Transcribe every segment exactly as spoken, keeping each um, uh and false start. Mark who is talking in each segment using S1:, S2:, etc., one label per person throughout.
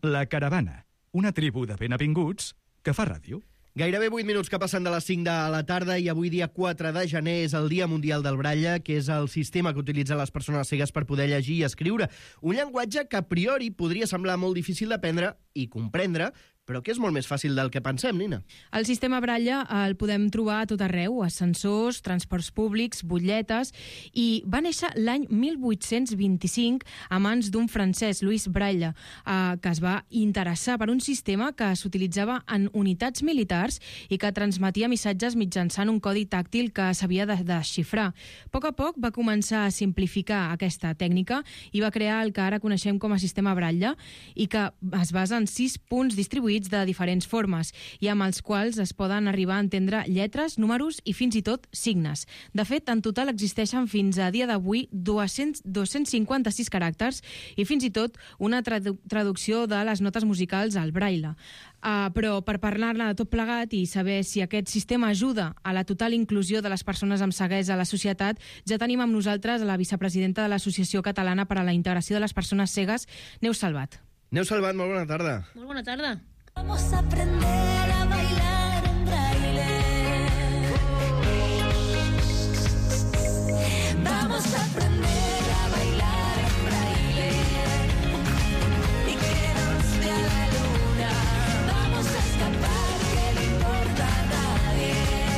S1: La Caravana, una tribu de benvinguts que fa ràdio.
S2: Gairebé vuit minuts que passen de les cinc de la tarda i avui dia quatre de gener és el Dia Mundial del Braille, que és el sistema que utilitzen les persones cegues per poder llegir i escriure. Un llenguatge que a priori podria semblar molt difícil d'aprendre i comprendre, però que és molt més fàcil del que pensem, Nina.
S3: El sistema Braille el podem trobar a tot arreu, ascensors, transports públics, butlletes, i va néixer l'any mil vuit-cents vint-i-cinc a mans d'un francès, Louis Braille, eh, que es va interessar per un sistema que s'utilitzava en unitats militars i que transmetia missatges mitjançant un codi tàctil que s'havia de desxifrar. A poc a poc va començar a simplificar aquesta tècnica i va crear el que ara coneixem com a sistema Braille i que es basa en sis punts distribuïts de diferents formes i amb els quals es poden arribar a entendre lletres, números i fins i tot signes. De fet, en total existeixen fins a dia d'avui dos-cents cinquanta-sis caràcters i fins i tot una tradu traducció de les notes musicals al Braille. Uh, però per parlar-ne de tot plegat i saber si aquest sistema ajuda a la total inclusió de les persones amb ceguesa a la societat, ja tenim amb nosaltres a la vicepresidenta de l'Associació Catalana per a la Integració de les Persones Cegues, Neus Salvat.
S2: Neus Salvat, molt bona tarda.
S4: Molt bona tarda.
S5: Vamos a aprender a bailar en braille. Vamos a aprender a bailar en braille. Y que nos vea la luna. Vamos a escapar, que no importa a nadie.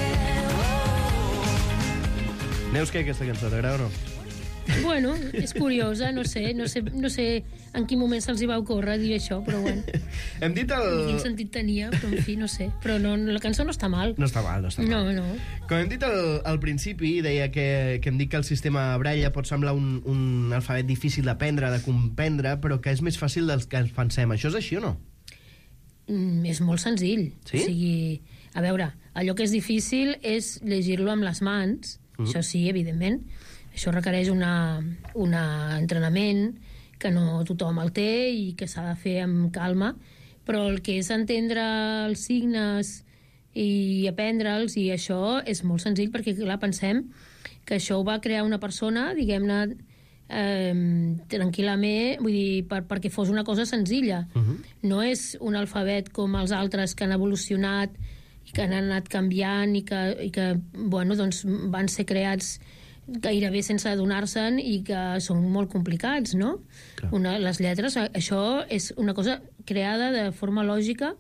S5: Oh.
S2: Neus, què, aquesta cançó, t'agrada o no?
S4: Bueno, és curiosa, no sé, no sé, no sé en quin moment se'ls hi va ocórrer dir això, però bueno.
S2: Hem dit el...
S4: Quin sentit tenia, però en fi, no sé. Però no, la cançó no està mal.
S2: No està mal, no està
S4: No,
S2: mal.
S4: no.
S2: Com hem dit al, al principi, deia que, que hem dit que el sistema Braille pot semblar un, un alfabet difícil d'aprendre, de comprendre, però que és més fàcil del que ens pensem. Això és així o no?
S4: Mm, és molt senzill.
S2: Sí?
S4: O sigui, a veure, allò que és difícil és llegir-lo amb les mans,
S2: Mm.
S4: això sí, evidentment. Això requereix una, una entrenament que no tothom el té i que s'ha de fer amb calma, però el que és entendre els signes i aprendre'ls, i això és molt senzill perquè, clar, pensem que això ho va crear una persona, diguem-ne, eh, tranquil·lament, vull dir, per, perquè fos una cosa senzilla.
S2: Uh-huh.
S4: No és un alfabet com els altres que han evolucionat i que han anat canviant i que, i que bueno, doncs van ser creats gairebé sense adonar-se'n i que són molt complicats, no? Una, les lletres, això és una cosa creada de forma lògica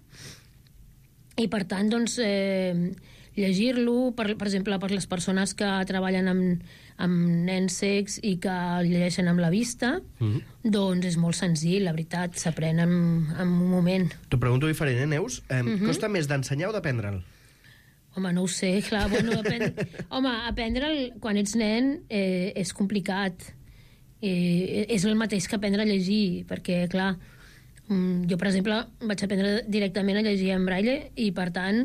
S4: i per tant, doncs, eh, llegir-lo, per, per exemple, per les persones que treballen amb, amb nens cecs i que llegeixen amb la vista,
S2: Mm-hmm.
S4: doncs és molt senzill, la veritat, s'aprèn en, en un moment.
S2: T'ho pregunto diferent, eh, Neus? Eh,
S4: Mhm.
S2: Costa més d'ensenyar o d'aprendre'l?
S4: Home, no ho sé, clar, bueno, aprend... Home, aprendre'l quan ets nen eh, és complicat. Eh, és el mateix que aprendre a llegir, perquè, clar, mm, jo, per exemple, vaig aprendre directament a llegir en braille i, per tant,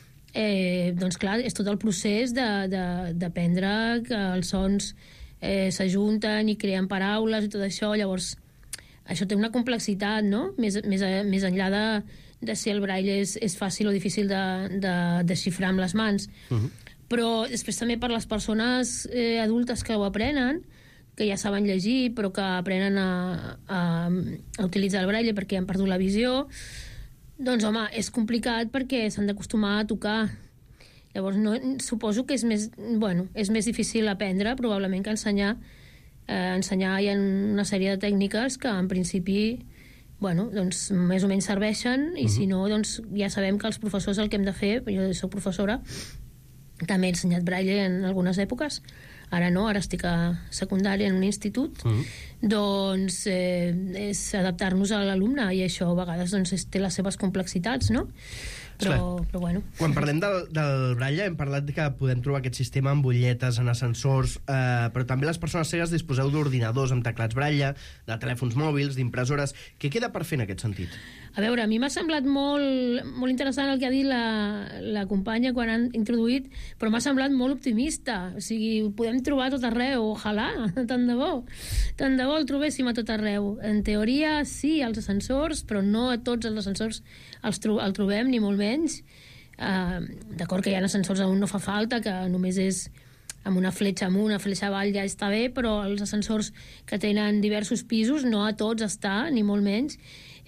S4: eh, doncs, clar, és tot el procés d'aprendre que els sons eh, s'ajunten i creen paraules i tot això, llavors això té una complexitat, no? Més, més, més enllà de, de si el braille és, és fàcil o difícil de, de desxifrar amb les mans.
S2: Uh-huh.
S4: Però després també per les persones eh, adultes que ho aprenen, que ja saben llegir, però que aprenen a, a, a utilitzar el braille perquè han perdut la visió, doncs, home, és complicat perquè s'han d'acostumar a tocar. Llavors, no, suposo que és més, bueno, és més difícil aprendre, probablement, que ensenyar. Eh, ensenyar hi ha una sèrie de tècniques que, en principi, bueno, doncs, més o menys serveixen, i uh-huh. si no, doncs, ja sabem que els professors el que hem de fer, jo soc professora, també he ensenyat braille en algunes èpoques, ara no, ara estic a secundària en un institut,
S2: uh-huh.
S4: doncs eh, és adaptar-nos a l'alumne, i això a vegades doncs, té les seves complexitats, no? Però, però bueno.
S2: Quan parlem del, del braille hem parlat que podem trobar aquest sistema en butlletes, en ascensors, eh, però també les persones cegues disposeu d'ordinadors amb teclats braille, de telèfons mòbils, d'impressores. Què queda per fer en aquest sentit?
S4: A veure, a mi m'ha semblat molt, molt interessant el que ha dit la, la companya quan han introduït, però m'ha semblat molt optimista. O sigui, ho podem trobar a tot arreu, ojalà, tant de bo. Tant de bo el trobéssim a tot arreu. En teoria, sí, als ascensors, però no a tots els ascensors els tro el trobem, ni molt menys. Uh, D'acord que hi ha ascensors on no fa falta, que només és amb una fletxa amunt, una fletxa avall ja està bé, però els ascensors que tenen diversos pisos, no a tots està, ni molt menys.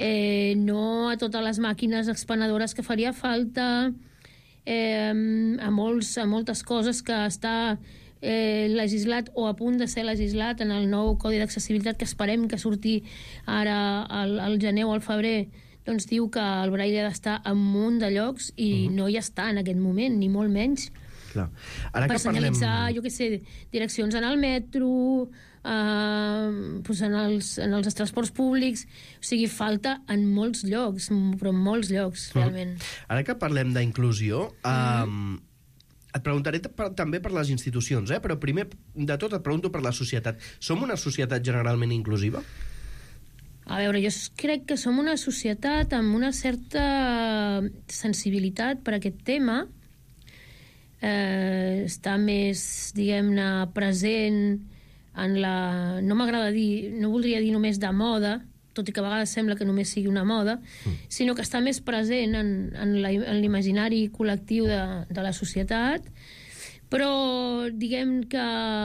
S4: eh, no a totes les màquines expenedores que faria falta, eh, a, molts, a moltes coses que està eh, legislat o a punt de ser legislat en el nou Codi d'Accessibilitat que esperem que surti ara al, al gener o al febrer, doncs diu que el braille ha d'estar en un munt de llocs i uh-huh. no hi està en aquest moment, ni molt menys.
S2: Clar. Ara
S4: per
S2: que parlem...
S4: senyalitzar, jo què sé, direccions en el metro, eh, doncs en, els, en els transports públics, o sigui, falta en molts llocs, però en molts llocs, realment.
S2: Uh-huh. Ara que parlem d'inclusió, uh-huh. um, et preguntaré per, també per les institucions, eh? Però primer de tot et pregunto per la societat. Som una societat generalment inclusiva?
S4: A veure, jo crec que som una societat amb una certa sensibilitat per aquest tema. Eh, està més, diguem-ne, present en la... No m'agrada dir, no voldria dir només de moda, tot i que a vegades sembla que només sigui una moda, mm. sinó que està més present en, en, la, en l'imaginari col·lectiu de, de la societat, però diguem que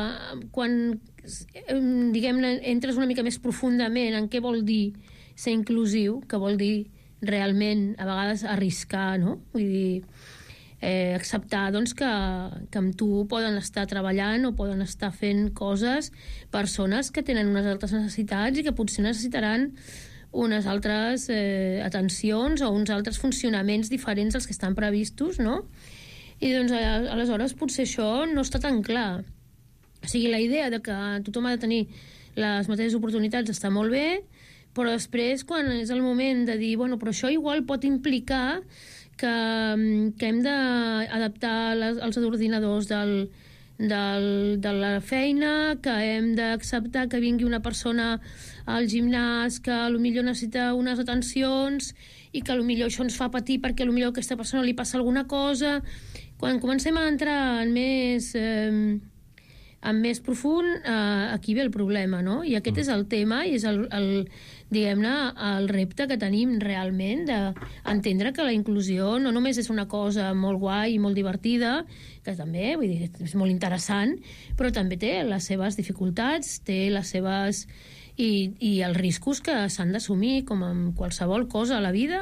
S4: quan diguem-ne entres una mica més profundament en què vol dir ser inclusiu, que vol dir realment a vegades arriscar, no? Vull dir, eh, acceptar doncs, que, que amb tu poden estar treballant o poden estar fent coses persones que tenen unes altres necessitats i que potser necessitaran unes altres eh, atencions o uns altres funcionaments diferents als que estan previstos, no? I doncs aleshores potser això no està tan clar. O sigui, la idea de que tothom ha de tenir les mateixes oportunitats està molt bé, però després, quan és el moment de dir, bueno, però això igual pot implicar que, que hem d'adaptar les, els ordinadors del, del, de la feina, que hem d'acceptar que vingui una persona al gimnàs que potser necessita unes atencions i que potser això ens fa patir perquè potser a aquesta persona li passa alguna cosa. Quan comencem a entrar en més... Eh, en més profund, eh, aquí ve el problema, no? I aquest mm. és el tema i és el, el diguem-ne, el repte que tenim realment d'entendre que la inclusió no només és una cosa molt guai i molt divertida, que també, vull dir, és molt interessant, però també té les seves dificultats, té les seves... i, i els riscos que s'han d'assumir com amb qualsevol cosa a la vida.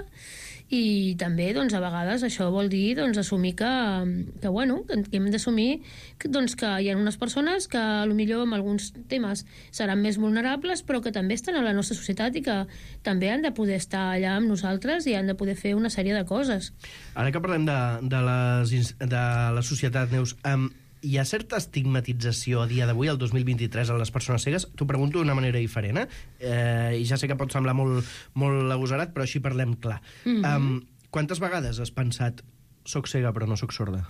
S4: I també, doncs, a vegades això vol dir doncs, assumir que, que, bueno, que hem d'assumir que, doncs, que hi ha unes persones que potser en alguns temes seran més vulnerables, però que també estan a la nostra societat i que també han de poder estar allà amb nosaltres i han de poder fer una sèrie de coses. Ara
S2: que parlem de, de, les, de la societat, Neus, um, hi ha certa estigmatització a dia d'avui, el dos mil vint-i-tres, a les persones cegues? T'ho pregunto d'una manera diferent, eh? eh? I ja sé que pot semblar molt, molt agosarat, però així parlem clar. Mm-hmm. Um, quantes vegades has pensat soc cega però no soc sorda?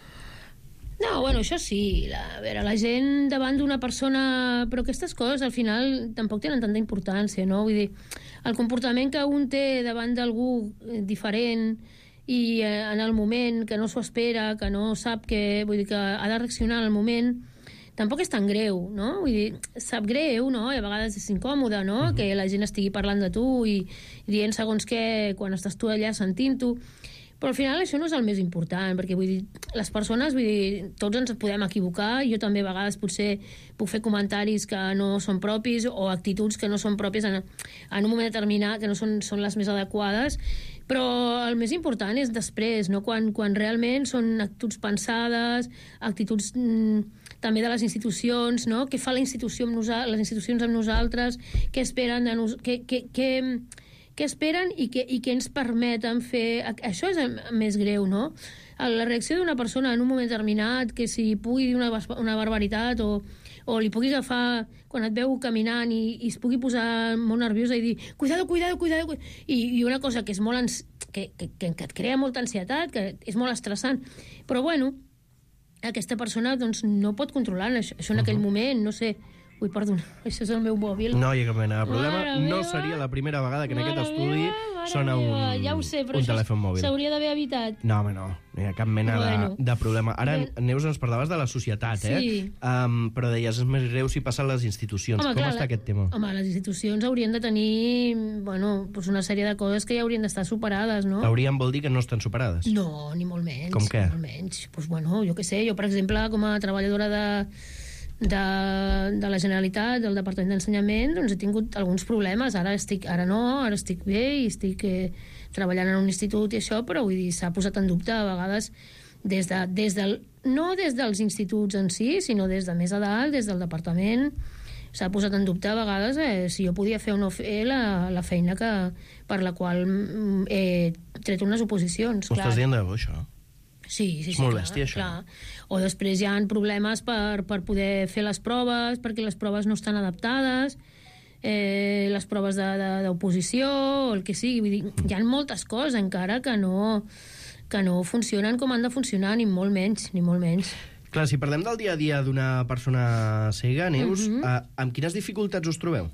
S4: No, bueno, això sí. La, a veure, la gent davant d'una persona... Però aquestes coses, al final, tampoc tenen tanta importància, no? Vull dir, el comportament que un té davant d'algú diferent i eh, en el moment que no s'ho espera, que no sap que... Vull dir, que ha de reaccionar en el moment, tampoc és tan greu, no? Vull dir, sap greu, no? I a vegades és incòmode, no? Uh-huh. Que la gent estigui parlant de tu i, i dient segons què quan estàs tu allà sentint-ho. Però al final això no és el més important, perquè vull dir, les persones, vull dir, tots ens podem equivocar, jo també a vegades potser puc fer comentaris que no són propis o actituds que no són pròpies en, en un moment determinat, que no són, són les més adequades, però el més important és després, no? quan, quan realment són actituds pensades, actituds mm, també de les institucions, no? Què fa la institució amb nosa- les institucions amb nosaltres, què esperen de nos- què, què, què, què esperen i què, i què ens permeten fer... Això és més greu, no? La reacció d'una persona en un moment determinat, que si pugui dir una, una barbaritat o, o li pugui agafar quan et veu caminant i, i es pugui posar molt nerviosa i dir cuidado, cuidado, cuidado, cuidado. I, i una cosa que és molt ans... que, que, que et crea molta ansietat, que és molt estressant. Però, bueno, aquesta persona doncs, no pot controlar això, això en aquell uh-huh. moment, no sé... Ui, perdona, això és el meu mòbil.
S2: No hi ha cap mena de problema. Mare no meva. Seria la primera vegada que en aquest estudi meva, sona un,
S4: ja ho sé, però
S2: un telèfon mòbil.
S4: S'hauria d'haver evitat.
S2: No, home, no. No hi ha cap mena bueno. de, de problema. Ara, ben... Neus, ens parlaves de la societat,
S4: sí.
S2: eh? Um, però deies, és més greu si passa a les institucions.
S4: Home,
S2: Com
S4: clar,
S2: està aquest tema?
S4: Home, les institucions haurien de tenir bueno, pues una sèrie de coses que ja haurien d'estar superades, no?
S2: Haurien vol dir que no estan superades?
S4: No, ni molt menys.
S2: Com què?
S4: Molt menys. Pues, bueno, jo què sé, jo, per exemple, com a treballadora de de, de la Generalitat, del Departament d'Ensenyament, doncs he tingut alguns problemes. Ara estic, ara no, ara estic bé i estic eh, treballant en un institut i això, però vull dir, s'ha posat en dubte a vegades des de, des del, no des dels instituts en si, sinó des de més a dalt, des del departament. S'ha posat en dubte a vegades eh, si jo podia fer o no fer la, la feina que, per la qual he tret unes oposicions.
S2: Ho estàs dient de bo, això?
S4: Sí, sí, sí.
S2: És molt
S4: clar,
S2: bèstia, això.
S4: Clar. O després hi ha problemes per, per poder fer les proves, perquè les proves no estan adaptades, eh, les proves d'oposició, o el que sigui. Vull dir, hi ha moltes coses encara que no, que no funcionen com han de funcionar, ni molt menys, ni molt menys.
S2: Clar, si parlem del dia a dia d'una persona cega, Neus, uh -huh. eh, amb quines dificultats us trobeu?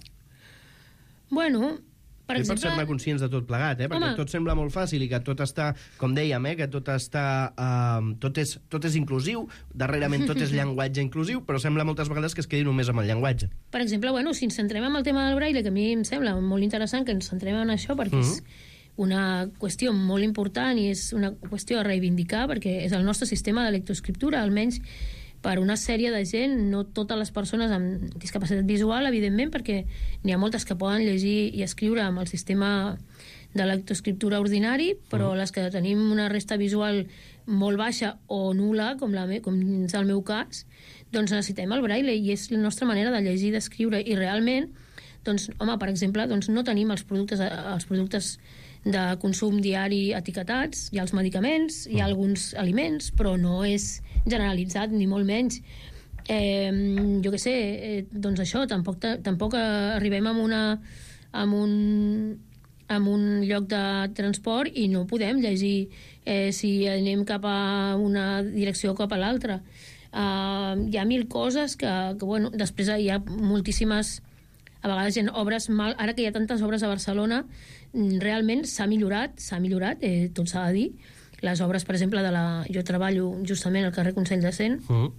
S4: Bueno, per
S2: I
S4: exemple...
S2: per ser-ne conscients de tot plegat, eh? Perquè
S4: Home.
S2: tot sembla molt fàcil i que tot està, com dèiem, eh? que tot està... Eh, tot, és, tot és inclusiu, darrerament tot és llenguatge inclusiu, però sembla moltes vegades que es quedi només amb el llenguatge.
S4: Per exemple, bueno, si ens centrem en el tema del braille, que a mi em sembla molt interessant que ens centrem en això, perquè uh -huh. és una qüestió molt important i és una qüestió a reivindicar, perquè és el nostre sistema de lectoescriptura, almenys per una sèrie de gent, no totes les persones amb discapacitat visual, evidentment, perquè n'hi ha moltes que poden llegir i escriure amb el sistema de lectoescriptura ordinari, però uh -huh. les que tenim una resta visual molt baixa o nul·la, com, la me, com és el meu cas, doncs necessitem el braille i és la nostra manera de llegir i d'escriure. I realment, doncs, home, per exemple, doncs no tenim els productes, els productes de consum diari etiquetats, hi ha els medicaments, hi ha alguns aliments, però no és generalitzat, ni molt menys. Eh, jo què sé, eh, doncs això, tampoc, tampoc arribem a una, amb un, amb un lloc de transport i no podem llegir eh, si anem cap a una direcció o cap a l'altra. Eh, hi ha mil coses que, que, bueno, després hi ha moltíssimes, a vegades hi ha obres mal, ara que hi ha tantes obres a Barcelona, realment s'ha millorat, s'ha millorat, eh, tot s'ha de dir. Les obres, per exemple, de la... jo treballo justament al carrer Consell de Cent, uh-huh.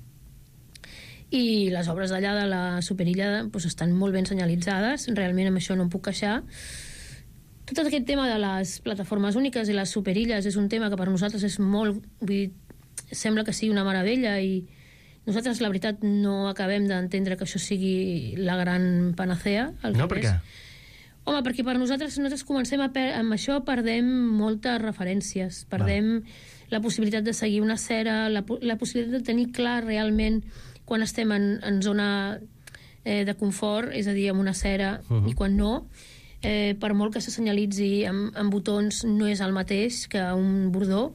S4: i les obres d'allà de la Superilla doncs, estan molt ben senyalitzades, realment amb això no em puc queixar. Tot aquest tema de les plataformes úniques i les superilles és un tema que per nosaltres és molt... Vull dir, sembla que sigui una meravella i nosaltres, la veritat, no acabem d'entendre que això sigui la gran panacea.
S2: No, per què?
S4: Home, perquè per nosaltres, nosaltres comencem a per... amb això perdem moltes referències, perdem Va. la possibilitat de seguir una cera, la, la possibilitat de tenir clar realment quan estem en, en zona eh, de confort, és a dir, amb una cera, uh -huh. i quan no, eh, per molt que se senyalitzi amb, amb botons, no és el mateix que un bordó.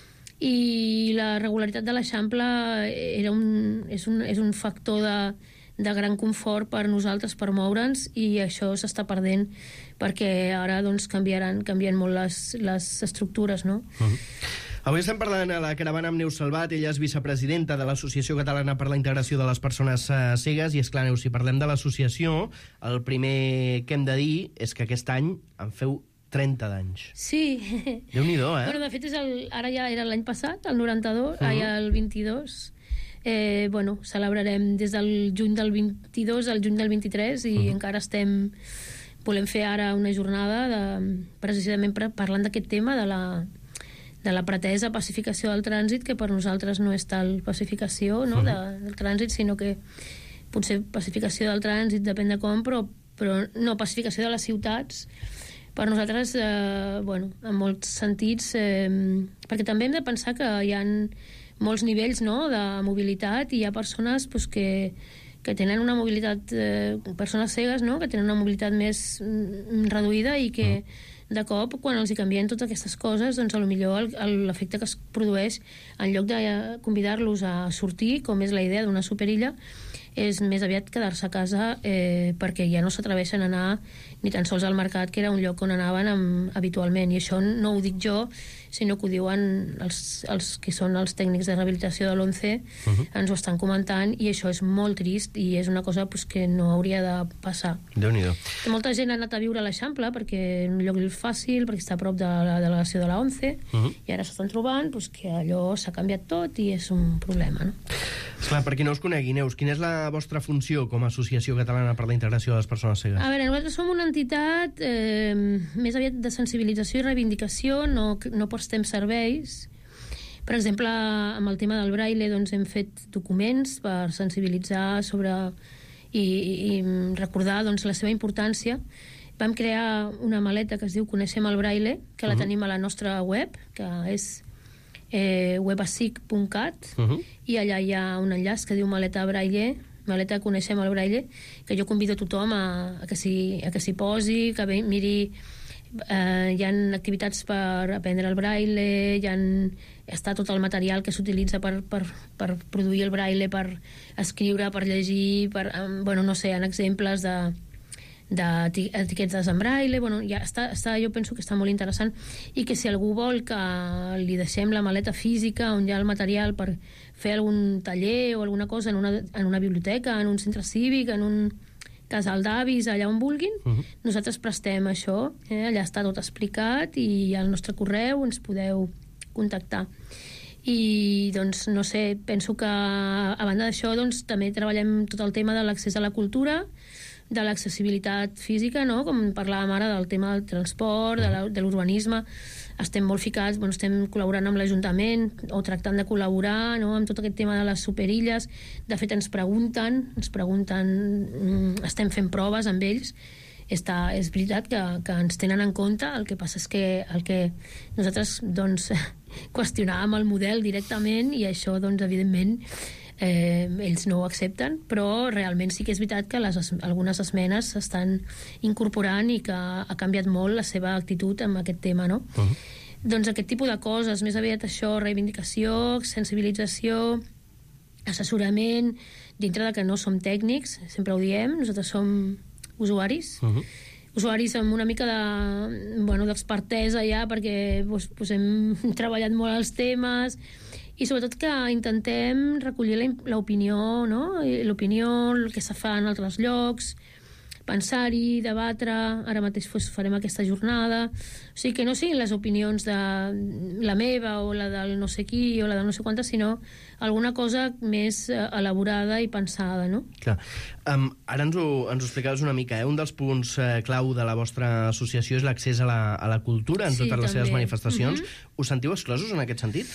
S4: I la regularitat de l'Eixample era un, és, un, és un factor de de gran confort per nosaltres per moure'ns i això s'està perdent perquè ara doncs, canviaran, canvien molt les, les estructures, no?
S2: Uh-huh. Avui estem parlant a la caravana amb Neus Salvat, ella és vicepresidenta de l'Associació Catalana per la Integració de les Persones uh, Cegues, i és clar, Neus, si parlem de l'associació, el primer que hem de dir és que aquest any en feu trenta d'anys.
S4: Sí.
S2: Déu-n'hi-do, eh?
S4: Bueno, de fet, és el, ara ja era l'any passat, el noranta-dos, uh-huh. ai, el vint-i-dos. Eh, bueno, celebrarem des del juny del vint-i-dos al juny del vint-i-tres i uh-huh. encara estem... Volem fer ara una jornada de, precisament parlant d'aquest tema de la, de la pretesa pacificació del trànsit, que per nosaltres no és tal pacificació, no, uh-huh. de, del trànsit, sinó que potser pacificació del trànsit depèn de com, però, però no, pacificació de les ciutats per nosaltres, eh, bueno, en molts sentits, eh, perquè també hem de pensar que hi ha molts nivells, no?, de mobilitat, i hi ha persones pues, que, que tenen una mobilitat, eh, persones cegues, no?, que tenen una mobilitat més mm, reduïda i que de cop, quan els hi canvien totes aquestes coses, doncs potser l'efecte que es produeix, en lloc de convidar-los a sortir, com és la idea d'una superilla, és més aviat quedar-se a casa eh, perquè ja no s'atreveixen a anar ni tan sols al mercat, que era un lloc on anaven amb, habitualment. I això no ho dic jo, sinó que ho diuen els, els que són els tècnics de rehabilitació de l'ONCE, uh-huh. ens ho estan comentant, i això és molt trist i és una cosa pues, que no hauria de passar.
S2: Déu-n'hi-do.
S4: Que molta gent ha anat a viure a l'Eixample perquè és un lloc fàcil, perquè està a prop de la delegació de la ONCE, uh-huh. i ara s'estan trobant pues, que allò s'ha canviat tot i és un problema, no?
S2: Esclar, per qui no us conegui, Neus, quina és la vostra funció com a Associació Catalana per la Integració de les Persones Cegues?
S4: A veure, nosaltres som una entitat eh, més aviat de sensibilització i reivindicació, no, no prestem serveis, Per exemple, amb el tema del braille doncs, hem fet documents per sensibilitzar sobre i, i recordar doncs, la seva importància. Vam crear una maleta que es diu Coneixem el braille, que la uh-huh. tenim a la nostra web, que és eh, webasic punt cat, uh-huh. i allà hi ha un enllaç que diu Maleta Braille, Maleta Coneixem el braille, que jo convido a tothom a, a que s'hi posi, que ve, miri. Eh, hi ha activitats per aprendre el braille, hi ha, està tot el material que s'utilitza per, per, per produir el braille, per escriure, per llegir, per, eh, bueno, no sé, hi ha exemples de d'etiquetes en braille, bueno, ja està, està, jo penso que està molt interessant, i que si algú vol que li deixem la maleta física on hi ha el material per fer algun taller o alguna cosa en una, en una biblioteca, en un centre cívic, en un casal d'avis, allà on vulguin, uh-huh. nosaltres prestem això, eh? Allà està tot explicat i al nostre correu ens podeu contactar. I doncs, no sé, penso que a banda d'això doncs, també treballem tot el tema de l'accés a la cultura, de l'accessibilitat física, no? Com parlàvem ara del tema del transport, de l'urbanisme. Estem molt ficats, bueno, estem col·laborant amb l'Ajuntament o tractant de col·laborar, no? Amb tot aquest tema de les superilles. De fet, ens pregunten, ens pregunten, estem fent proves amb ells. Està, és veritat que, que ens tenen en compte, el que passa és que el que nosaltres doncs, qüestionàvem el model directament i això, doncs, evidentment, Eh, ells no ho accepten, però realment sí que és veritat que les, algunes esmenes s'estan incorporant i que ha canviat molt la seva actitud amb aquest tema, no? Uh-huh. Doncs aquest tipus de coses, més aviat això, reivindicació, sensibilització, assessorament, dintre de que no som tècnics, sempre ho diem, nosaltres som usuaris, uh-huh. usuaris amb una mica de, bueno, d'expertesa ja, perquè pues, pues hem treballat molt els temes, i sobretot que intentem recollir l'opinió, no? L'opinió, el que se fa en altres llocs, pensar-hi, debatre. Ara mateix pues, farem aquesta jornada. O sigui, que no siguin les opinions de la meva o la del no sé qui o la del no sé quanta, sinó alguna cosa més elaborada i pensada, no?
S2: Clar. Um, ara ens ho, ens ho explicaves una mica, eh? Un dels punts eh, clau de la vostra associació és l'accés a, la, a la cultura en
S4: sí,
S2: totes les
S4: també.
S2: seves manifestacions.
S4: Mm-hmm.
S2: Us sentiu exclosos en aquest sentit?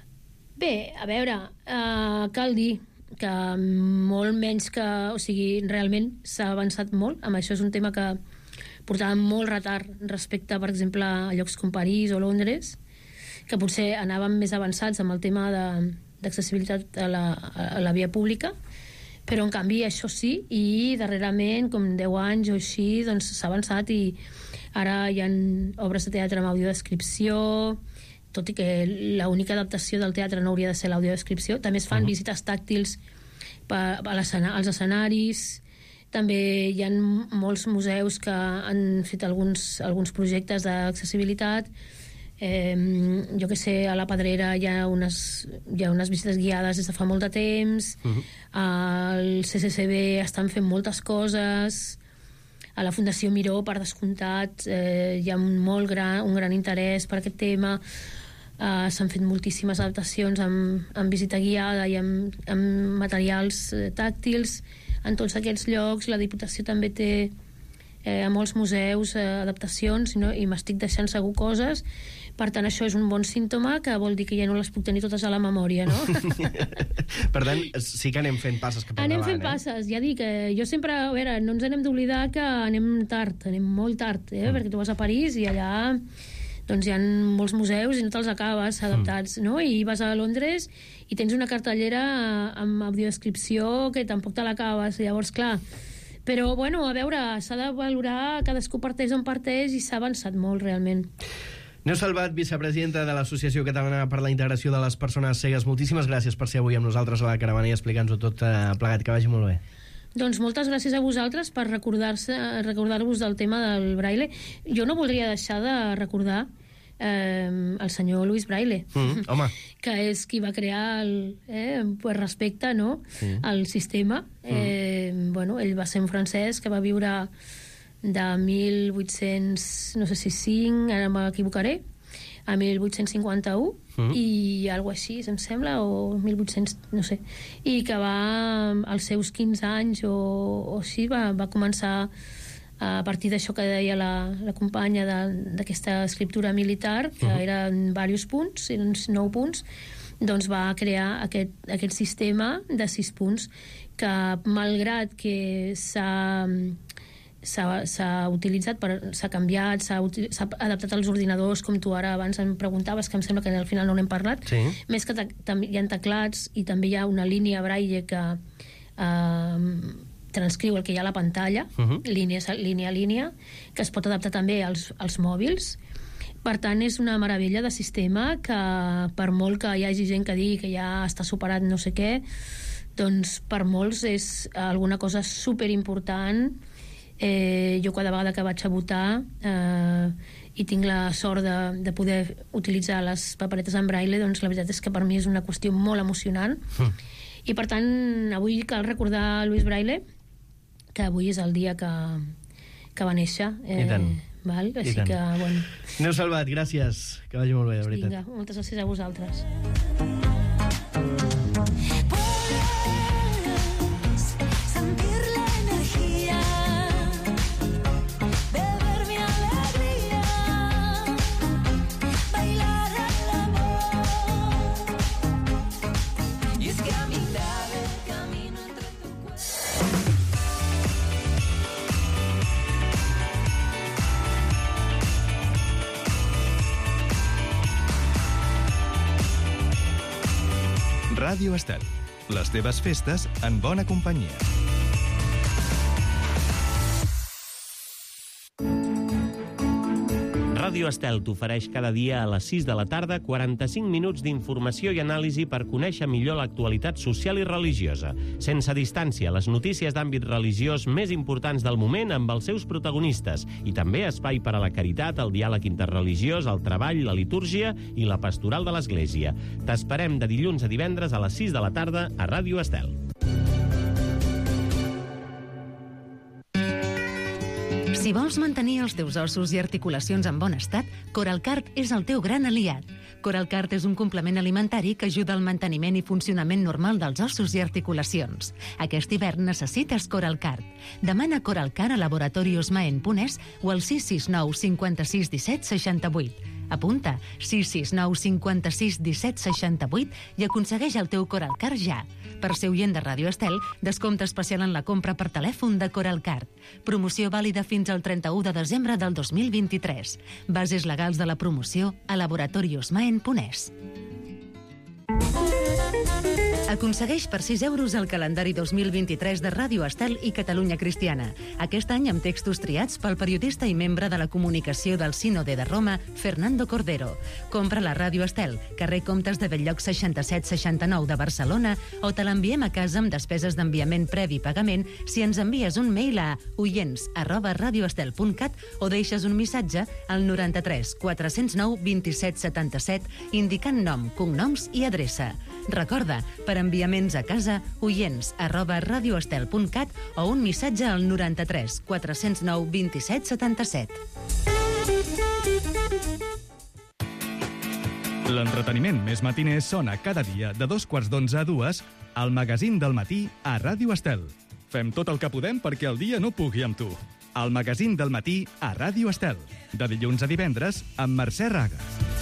S4: Bé, a veure, uh, cal dir que molt menys que... O sigui, realment s'ha avançat molt. Amb això és un tema que portava molt retard respecte, per exemple, a llocs com París o Londres, que potser anàvem més avançats amb el tema d'accessibilitat a, la, a la via pública, però en canvi això sí, i darrerament, com deu anys o així, doncs s'ha avançat i ara hi ha obres de teatre amb audiodescripció, tot i que l'única adaptació del teatre no hauria de ser l'audiodescripció. També es fan uh-huh. visites tàctils per, a als escenaris. També hi ha molts museus que han fet alguns, alguns projectes d'accessibilitat. Eh, jo que sé, a la Pedrera hi ha unes, hi ha unes visites guiades des de fa molt de temps. Uh-huh. Al C C C B estan fent moltes coses. A la Fundació Miró, per descomptat, eh, hi ha un, molt gran, un gran interès per aquest tema. Uh, s'han fet moltíssimes adaptacions amb, amb visita guiada i amb, amb materials eh, tàctils en tots aquests llocs. La Diputació també té eh, a molts museus eh, adaptacions, no? I m'estic deixant segur coses. Per tant, això és un bon símptoma, que vol dir que ja no les puc tenir totes a la memòria, no?
S2: Per tant, sí que anem fent passes cap endavant.
S4: Anem fent
S2: eh?
S4: passes, ja dic, eh, jo sempre, a veure, no ens anem d'oblidar que anem tard, anem molt tard, eh? Mm. Perquè tu vas a París i allà doncs hi ha molts museus i no te'ls acabes adaptats, mm. no? I vas a Londres i tens una cartellera amb audiodescripció que tampoc te l'acabes, llavors, clar. Però, bueno, a veure, s'ha de valorar, cadascú parteix on parteix i s'ha avançat molt, realment.
S2: Neus Salvat, vicepresidenta de l'Associació Catalana per la Integració de les Persones Cegues, moltíssimes gràcies per ser avui amb nosaltres a la caravana i explicar-nos-ho tot eh, plegat, que vagi molt bé.
S4: Doncs moltes gràcies a vosaltres per recordar-se, recordar-vos del tema del braille. Jo no voldria deixar de recordar eh, el senyor Louis Braille,
S2: mm, home.
S4: que és qui va crear el, eh, pues respecte, no? Sí. al sistema. Mm. Eh, bueno, ell va ser un francès que va viure de mil vuit-cents, no sé si cinc, ara m'equivocaré, a mil vuit-cents cinquanta-u, mm. i alguna així, em sembla, o mil vuit-cents, no sé, i que va, als seus quinze anys o, o així, va, va començar a partir d'això que deia la, la companya d'aquesta escriptura militar, que mm. eren diversos punts, eren nou punts, doncs va crear aquest, aquest sistema de sis punts que, malgrat que s'ha s'ha utilitzat, s'ha canviat, s'ha adaptat als ordinadors, com tu ara abans em preguntaves, que em sembla que al final no n'hem parlat,
S2: sí.
S4: Més que també hi ha teclats i també hi ha una línia braille que eh, transcriu el que hi ha a la pantalla, uh -huh. línia, línia a línia, que es pot adaptar també als, als mòbils. Per tant, és una meravella de sistema que, per molt que hi hagi gent que digui que ja està superat no sé què, doncs per molts és alguna cosa superimportant. Eh, jo cada vegada que vaig a votar eh, i tinc la sort de, de poder utilitzar les paperetes en braille, doncs la veritat és que per mi és una qüestió molt emocionant. Mm. I per tant, avui cal recordar Luis Braille, que avui és el dia que, que va néixer. Eh,
S2: I tant.
S4: Val? Així
S2: I tant.
S4: que, bueno...
S2: Neus Salvat, gràcies. Que vagi molt bé, de veritat.
S4: Vinga, moltes gràcies a vosaltres.
S1: Ràdio Estel. Les teves festes en bona companyia.
S6: Ràdio Estel t'ofereix cada dia a les sis de la tarda quaranta-cinc minuts d'informació i anàlisi per conèixer millor l'actualitat social i religiosa. Sense distància, les notícies d'àmbit religiós més importants del moment amb els seus protagonistes i també espai per a la caritat, el diàleg interreligiós, el treball, la litúrgia i la pastoral de l'Església. T'esperem de dilluns a divendres a les sis de la tarda a Ràdio Estel.
S7: Si vols mantenir els teus ossos i articulacions en bon estat, Coralcart és el teu gran aliat. Coralcart és un complement alimentari que ajuda al manteniment i funcionament normal dels ossos i articulacions. Aquest hivern necessites Coralcart. Demana Coralcart a Laboratorios Maen Punès o al sis sis nou cinquanta-sis disset seixanta-vuit. Apunta sis sis nou cinquanta-sis disset seixanta-vuit i aconsegueix el teu Coralcart ja. Per ser oient de Ràdio Estel, descompte especial en la compra per telèfon de Coralcart. Promoció vàlida fins al trenta-u de desembre del dos mil vint-i-tres. Bases legals de la promoció a Laboratorios Maen Punès. Aconsegueix per sis euros el calendari dos mil vint-i-tres de Ràdio Estel i Catalunya Cristiana. Aquest any amb textos triats pel periodista i membre de la comunicació del Sínode de Roma, Fernando Cordero. Compra la Ràdio Estel, carrer Comtes de Belllloc seixanta-set seixanta-nou de Barcelona, o te l'enviem a casa amb despeses d'enviament previ pagament si ens envies un mail a oients arroba radioestel punt cat o deixes un missatge al noranta-tres quatre-cents nou vint-i-set setanta-set indicant nom, cognoms i adreça. Recorda, per enviaments a casa, oients arroba radioestel punt cat o un missatge al noranta-tres quatre-cents nou vint-i-set setanta-set.
S1: L'entreteniment més matiner sona cada dia de dos quarts d'onze a dues al magazín del matí a Ràdio Estel. Fem tot el que podem perquè el dia no pugui amb tu. El magazín del matí a Ràdio Estel. De dilluns a divendres amb Mercè Raga.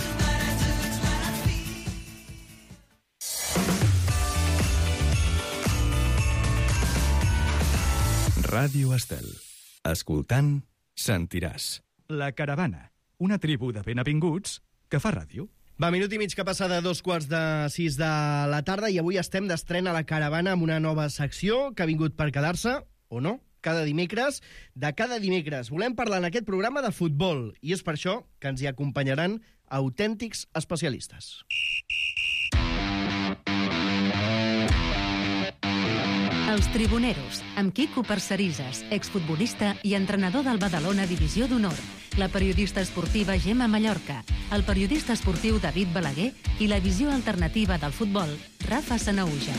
S1: Ràdio Estel. Escoltant, sentiràs. La Caravana, una tribu de benvinguts que fa ràdio.
S2: Va, minut i mig que passa de dos quarts de sis de la tarda i avui estem d'estrena a La Caravana amb una nova secció que ha vingut per quedar-se, o no, cada dimecres. De cada dimecres volem parlar en aquest programa de futbol i és per això que ens hi acompanyaran autèntics especialistes.
S7: Els Tribuneros, amb Quico Parcerises, exfutbolista i entrenador del Badalona Divisió d'Honor, la periodista esportiva Gemma Mallorca, el periodista esportiu David Balaguer i la visió alternativa del futbol, Rafa Sanahuja.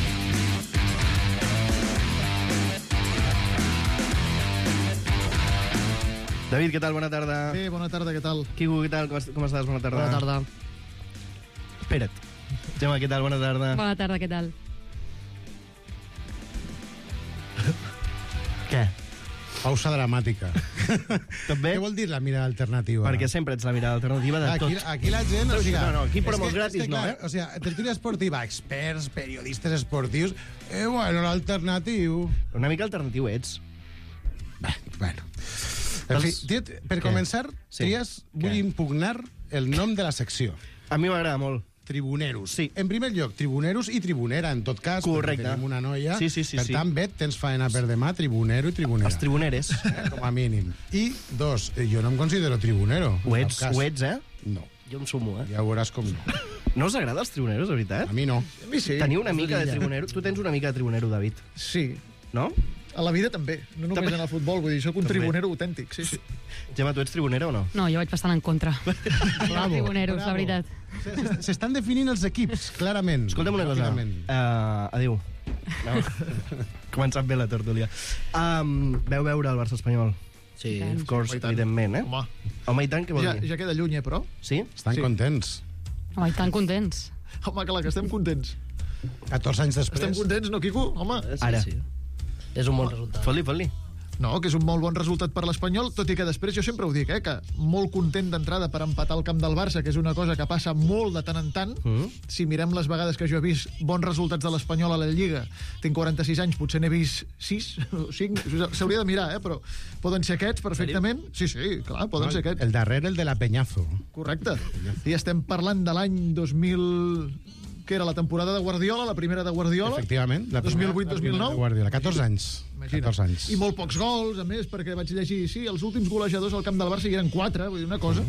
S2: David, què tal? Bona tarda.
S8: Bé, bona tarda, què tal?
S2: Quico, què tal? Com est- com estàs? Bona tarda.
S8: Bona tarda.
S2: Espera't. Gemma, què tal? Bona tarda.
S3: Bona tarda, què tal?
S2: Què?
S8: Pausa dramàtica.
S2: També?
S8: Què vol dir la mirada alternativa?
S2: Perquè sempre ets la mirada alternativa de
S8: Aquí,
S2: tot.
S8: aquí la gent... O sigui,
S2: No, no, aquí
S8: és
S2: promos
S8: que-
S2: gratis
S8: és que,
S2: no,
S8: clar,
S2: eh?
S8: O sigui, tertúlia esportiva, experts, periodistes esportius... Eh, bueno, l'alternatiu...
S2: Una mica alternatiu ets.
S8: Bé, bueno. En fi,
S2: Doncs-
S8: tio, per
S2: Què?
S8: començar,
S2: Sí.
S8: tries, vull
S2: Què?
S8: impugnar el nom de la secció.
S2: A mi m'agrada molt.
S8: Tribuneros.
S2: Sí.
S8: En primer lloc, tribuneros i tribunera, en tot cas.
S2: Correcte.
S8: Perquè tenim una noia.
S2: Sí, sí, sí,
S8: per
S2: sí.
S8: tant, Bet, tens faena per demà, tribunero i tribunera.
S2: Els tribuneres.
S8: Eh, com a mínim. I, dos, eh, jo no em considero tribunero.
S2: Ho
S8: en
S2: ets,
S8: cap cas.
S2: ho ets, eh?
S8: No.
S2: Jo em sumo, eh?
S8: Ja veuràs com no.
S2: No us agrada els tribuneros, de veritat?
S8: A mi no.
S9: A mi sí.
S2: Teniu una mica de
S9: L'illa.
S2: tribunero? Tu tens una mica de tribunero, David,
S9: Sí.
S2: no?
S9: A la vida també, no només
S2: També.
S9: en el futbol, vull dir, soc un
S2: També.
S9: tribunero autèntic, sí, sí.
S2: Gemma, tu ets tribunera o no?
S3: No, jo vaig bastant en contra.
S8: Bravo,
S3: Tribuneros, la
S8: bravo.
S3: veritat.
S8: S- S'estan definint els equips, clarament.
S2: Escolta'm una cosa.
S8: Ràpidament.
S2: Uh, adéu. No. Començat bé la tertúlia. Um, veu veure el Barça espanyol? Sí, of course,
S9: I tant.
S2: evidentment, eh?
S9: Home,
S2: Home, i tant, què vol
S9: ja,
S2: dir?
S9: ja queda lluny, eh, però?
S2: Sí?
S8: Estan
S9: Sí.
S8: contents.
S3: Home, i tan contents.
S9: Home, clar, que estem contents.
S8: catorze anys després.
S9: Estem contents, no, Quico? Home,
S2: Ara.
S10: És un bon resultat.
S2: Fot-li, fot-li.
S9: no, que és un molt bon resultat per l'Espanyol, tot i que després, jo sempre ho dic, eh, que molt content d'entrada per empatar al camp del Barça, que és una cosa que passa molt de tant en tant.
S2: Mm.
S9: Si mirem les vegades que jo he vist bons resultats de l'Espanyol a la Lliga, tinc quaranta-sis anys, potser n'he vist sis o cinc, s'hauria de mirar, eh, però poden ser aquests perfectament. Sí, sí, clar, poden ser aquests.
S8: El darrer, el de la Peñazo.
S9: Correcte. I estem parlant de l'any dos mil... que era la temporada de Guardiola, la primera de Guardiola.
S8: Efectivament. la
S9: dos
S8: primera-
S9: mil vuit
S8: la
S9: dos mil
S8: primera
S9: nou.
S8: de Guardiola. catorze anys.
S9: Imagina't.
S8: catorze anys.
S9: I molt pocs gols, a més, perquè vaig llegir, sí, els últims golejadors al camp del Barça hi eren quatre, vull dir, una cosa.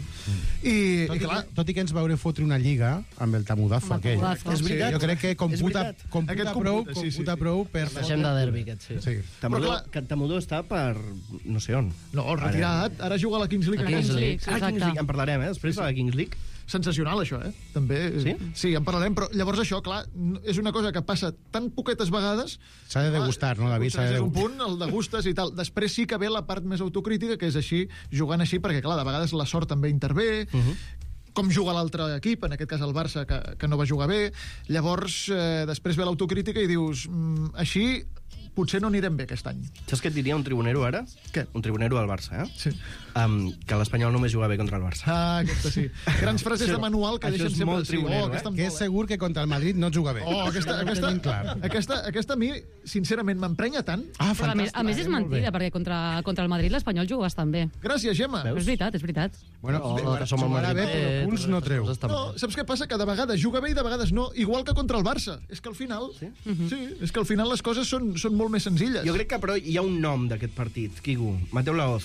S9: I,
S8: Tot
S9: i
S8: i,
S9: clar,
S8: que, tot i que ens veuré fotre una lliga amb el tamudazo
S3: Amb el
S8: aquell.
S3: tamudazo.
S2: És veritat.
S8: Jo crec que computa,
S2: veritat.
S8: computa,
S9: Aquest
S8: prou,
S9: computa, sí, sí,
S8: computa
S9: sí.
S8: prou per...
S10: Deixem de derbi, aquest, sí.
S8: Sí.
S2: Tamudó,
S9: Però clar-
S2: que Tamudó està per... no sé on.
S9: no, retirat, ara juga a la Kings League.
S3: A Kings League.
S2: Ah, Kings League, en parlarem, eh? Després de la Kings League.
S9: Sensacional, això, eh? També.
S2: Sí?
S9: Sí, en parlarem, però llavors això, clar, n- és una cosa que passa tan poquetes vegades...
S8: S'ha de degustar, no, David? S'ha de
S9: És un
S8: degustar.
S9: punt, el degustes i tal. Després sí que ve la part més autocrítica, que és així, jugant així, perquè, clar, de vegades la sort també intervé, uh -huh. com juga l'altre equip, en aquest cas el Barça, que, que no va jugar bé. Llavors, eh, després ve l'autocrítica i dius, mm, així potser no anirem bé aquest any.
S2: Saps què et diria un tribunero ara?
S9: Què?
S2: Un tribunero del Barça, eh?
S9: Sí.
S2: Um, que l'Espanyol només juga bé contra el Barça.
S9: Ah, aquesta sí. Grans frases de manual que
S2: Això
S9: deixen
S2: és
S9: sempre...
S2: molt tribunero,
S9: oh,
S2: eh?
S9: aquesta em
S8: Que és
S9: mola.
S8: segur que contra el Madrid no juga bé.
S9: Oh, aquesta,
S8: Això ho
S9: aquesta,
S8: tenim clar.
S9: aquesta, aquesta a mi, sincerament, m'emprenya tant.
S8: Ah,
S3: Però a més,
S8: fantàstic.
S3: a més és
S8: Molt bé.
S3: mentida, perquè contra, contra el Madrid l'Espanyol juga bastant bé.
S9: Gràcies, Gemma.
S3: Però és veritat, és veritat.
S8: Bueno,
S10: No,
S8: bé,
S10: que som el
S8: jugarà
S10: Madrid.
S8: bé, però punts no treu.
S9: No, saps què passa? Que de vegades juga bé i de vegades no, igual que contra el Barça. És que al final... Sí? Sí, és que al final les coses són, són molt més senzilles.
S2: Jo crec que, però, hi ha un nom d'aquest partit, Quico. Mateu Laoz.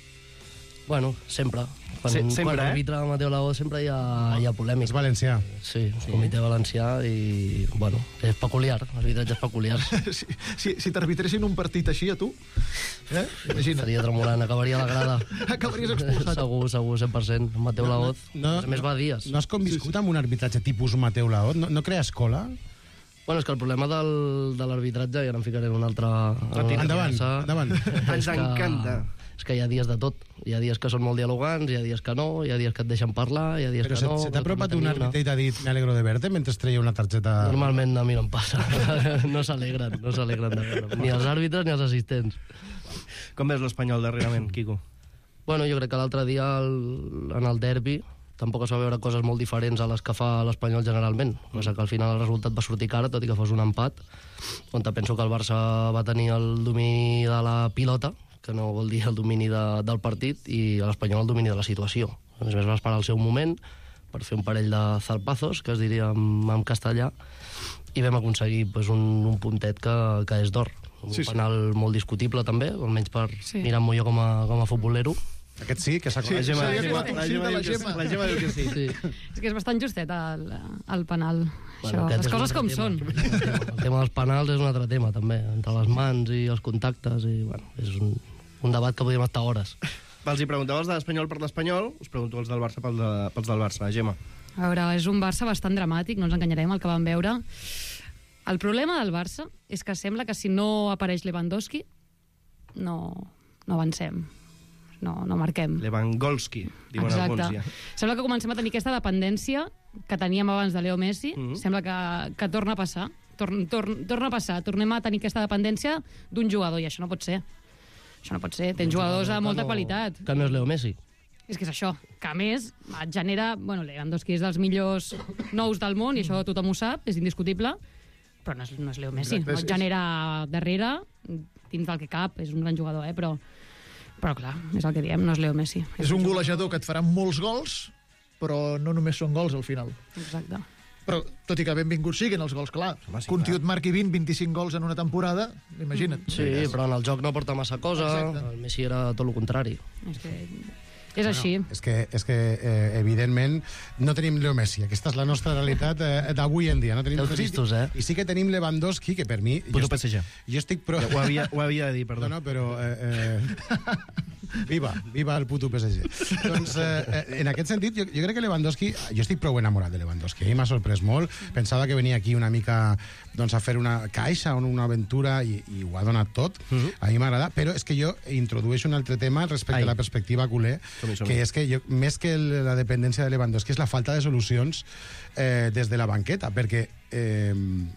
S10: Bueno, sempre. Quan,
S2: Se- sempre,
S10: quan
S2: eh?
S10: arbitra Mateu Laoz sempre hi ha, hi ha polèmica.
S8: És valencià.
S10: Sí, sí, comitè valencià i, bueno, és peculiar, l'arbitratge és peculiar.
S9: Si, si, si t'arbitressin un partit així a tu, eh? Imagina't.
S10: Estaria tremolant, acabaria a la grada.
S9: Acabaries expulsat.
S10: Segur, segur, cent per cent. Mateu Laoz.
S8: No,
S10: a més, va dies.
S8: No has conviscut amb un arbitratge tipus Mateu Laoz? No, no crea escola?
S10: Bueno, és que el problema del, de l'arbitratge, ja no em ficaré en un altre... en una altra
S8: Endavant,
S10: conversa,
S8: endavant.
S2: Ens
S10: és que-
S2: encanta.
S10: És que hi ha dies de tot. Hi ha dies que són molt dialogants, hi ha dies que no, hi ha dies que et deixen parlar, hi ha dies
S8: Però
S10: que
S8: se,
S10: no...
S8: se t'ha
S10: que
S8: apropat
S10: no
S8: un
S10: tenen
S8: àrbitre i t'ha dit me alegro de verte mentre es treia una targeta...
S10: Normalment a mi no em passa. No s'alegren, no s'alegren de veure. Ni els àrbitres ni els assistents.
S2: Com ves l'Espanyol darrerament, Quico?
S10: Bueno, jo crec que l'altre dia el, en el derbi tampoc es va veure coses molt diferents a les que fa l'Espanyol generalment. O sigui que al final el resultat va sortir cara, tot i que fos un empat, on penso que el Barça va tenir el domini de la pilota, que no vol dir el domini de, del partit, i l'Espanyol el domini de la situació. A més a més va esperar el seu moment per fer un parell de zarpazos, que es diria en, en castellà, i vam aconseguir pues, un, un puntet que, que és d'or. Un
S9: Sí, sí.
S10: penal molt discutible també, almenys per
S3: Sí.
S10: mirar-me jo com a, com a futbolero.
S8: Aquest sí, que s'ha...
S9: Sí,
S2: La Gemma,
S9: sí,
S2: la
S9: sí,
S2: Gemma,
S9: sí,
S2: la
S9: sí,
S2: Gemma
S9: de la
S2: diu que
S9: Gemma.
S2: sí. La Gemma diu que sí.
S10: Sí.
S3: És que és bastant justet el, el penal.
S10: Bueno,
S3: Això,
S10: aquest
S3: les
S10: és un
S3: coses
S10: altre
S3: com
S10: tema.
S3: són.
S10: El tema dels penals és un altre tema, també, entre les mans i els contactes, i, bueno, és un, un debat que podríem estar hores.
S2: Els hi pregunteu els de l'Espanyol per l'Espanyol, us pregunto els del Barça pels, de, pels del Barça. Gemma.
S3: A veure, és un Barça bastant dramàtic, no ens enganyarem, el que vam veure. El problema del Barça és que sembla que si no apareix Lewandowski no, no avancem, no, no marquem.
S2: Lewandowski, diuen alguns ja.
S3: Sembla que comencem a tenir aquesta dependència que teníem abans de Leo Messi,
S2: Mhm.
S3: sembla que, que torna a passar, torn, torn, torna a passar, tornem a tenir aquesta dependència d'un jugador, i això no pot ser.
S11: Això no pot ser. Tens jugadors de molta qualitat.
S10: Que no és Leo Messi.
S11: És que és això, que a més et genera... Bueno, Lewandowski és dels millors nous del món i això tothom ho sap, és indiscutible, però no és, no és Leo Messi.
S9: Exacte,
S11: No et genera darrere, dins del que cap, és un gran jugador, eh? però, però clar, és el que diem, no és Leo Messi.
S9: És un golejador que et farà molts gols, però no només són gols al final.
S11: Exacte.
S9: Però, tot i que benvinguts siguin els gols, clar,
S12: Home, sí,
S9: que un
S12: clar.
S9: tio et marqui vint, vint-i-cinc gols en una temporada, imagina't.
S10: Sí, però en el joc no porta massa cosa.
S9: Exacte.
S10: El Messi era tot el contrari.
S11: És que és així.
S12: És que, és que eh, evidentment, no tenim Leo Messi. Aquesta és la nostra realitat eh, d'avui en dia. No tenim
S10: Esteu
S12: Messi.
S10: tristos, eh?
S12: I sí que tenim Lewandowski, que per mi...
S2: Puto
S12: jo
S2: P S G.
S12: estic- Jo estic... Pro...
S2: Ho havia, ho havia de dir, perdó.
S12: No, no, però... Eh, eh... Viva, viva el puto P S G. Doncs, eh, en aquest sentit, jo, jo crec que Lewandowski... Jo estic prou enamorat de Lewandowski. A mi m'ha sorprès molt. Pensava que venia aquí una mica doncs, a fer una caixa o una aventura i, i ho ha donat tot. Uh -huh. A mi m'agrada. Però és que jo introdueixo un altre tema respecte
S2: Ai.
S12: a la perspectiva culer,
S2: Som-hi, som-hi.
S12: que és que jo, més que el- la dependència de Lewandowski és la falta de solucions eh, des de la banqueta, perquè... Eh,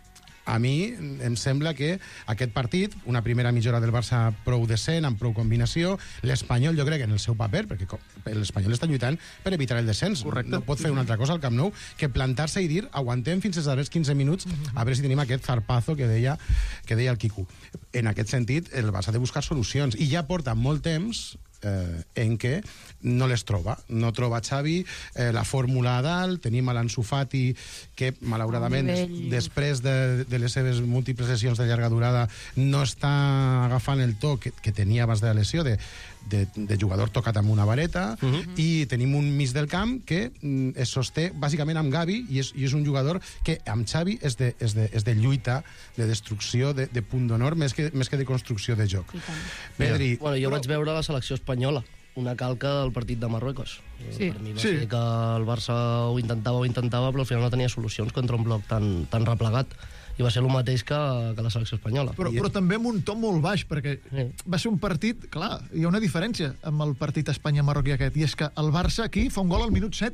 S12: a mi em sembla que aquest partit, una primera mitjora del Barça prou decent, amb prou combinació, l'Espanyol jo crec en el seu paper, perquè co- l'Espanyol està lluitant per evitar el descens.
S9: Correcte.
S12: No pot fer una altra cosa al Camp Nou que plantar-se i dir aguantem fins als darrers quinze minuts a veure si tenim aquest zarpazo que deia, que deia el Quico. En aquest sentit, el Barça ha de buscar solucions i ja porta molt temps eh, en què no les troba. No troba Xavi eh, la fórmula a dalt, tenim a l'Ansu Fati que malauradament des,
S11: nivell.
S12: després de, de les seves múltiples sessions de llarga durada no està agafant el to que, que tenia abans de la lesió de, de, de jugador tocat amb una vareta uh -huh. i tenim un mig del camp que mm, es sosté bàsicament amb Gavi i és, i és un jugador que amb Xavi és de, és de, és de lluita, de destrucció, de, de punt d'honor més, que, més que de construcció de joc. Pedri,
S10: Bueno, jo vaig veure la selecció espanyola, una calca del partit de Marruecos.
S11: Sí.
S10: Per mi va
S9: Sí.
S10: ser que el Barça ho intentava, ho intentava, però al final no tenia solucions contra un bloc tan, tan replegat. I va ser el mateix que, que la selecció espanyola.
S9: Però, però també amb un to molt baix, perquè
S10: Sí.
S9: va ser un partit... Clar, hi ha una diferència amb el partit Espanya-Marroquí aquest, i és que el Barça aquí fa un gol al minut set.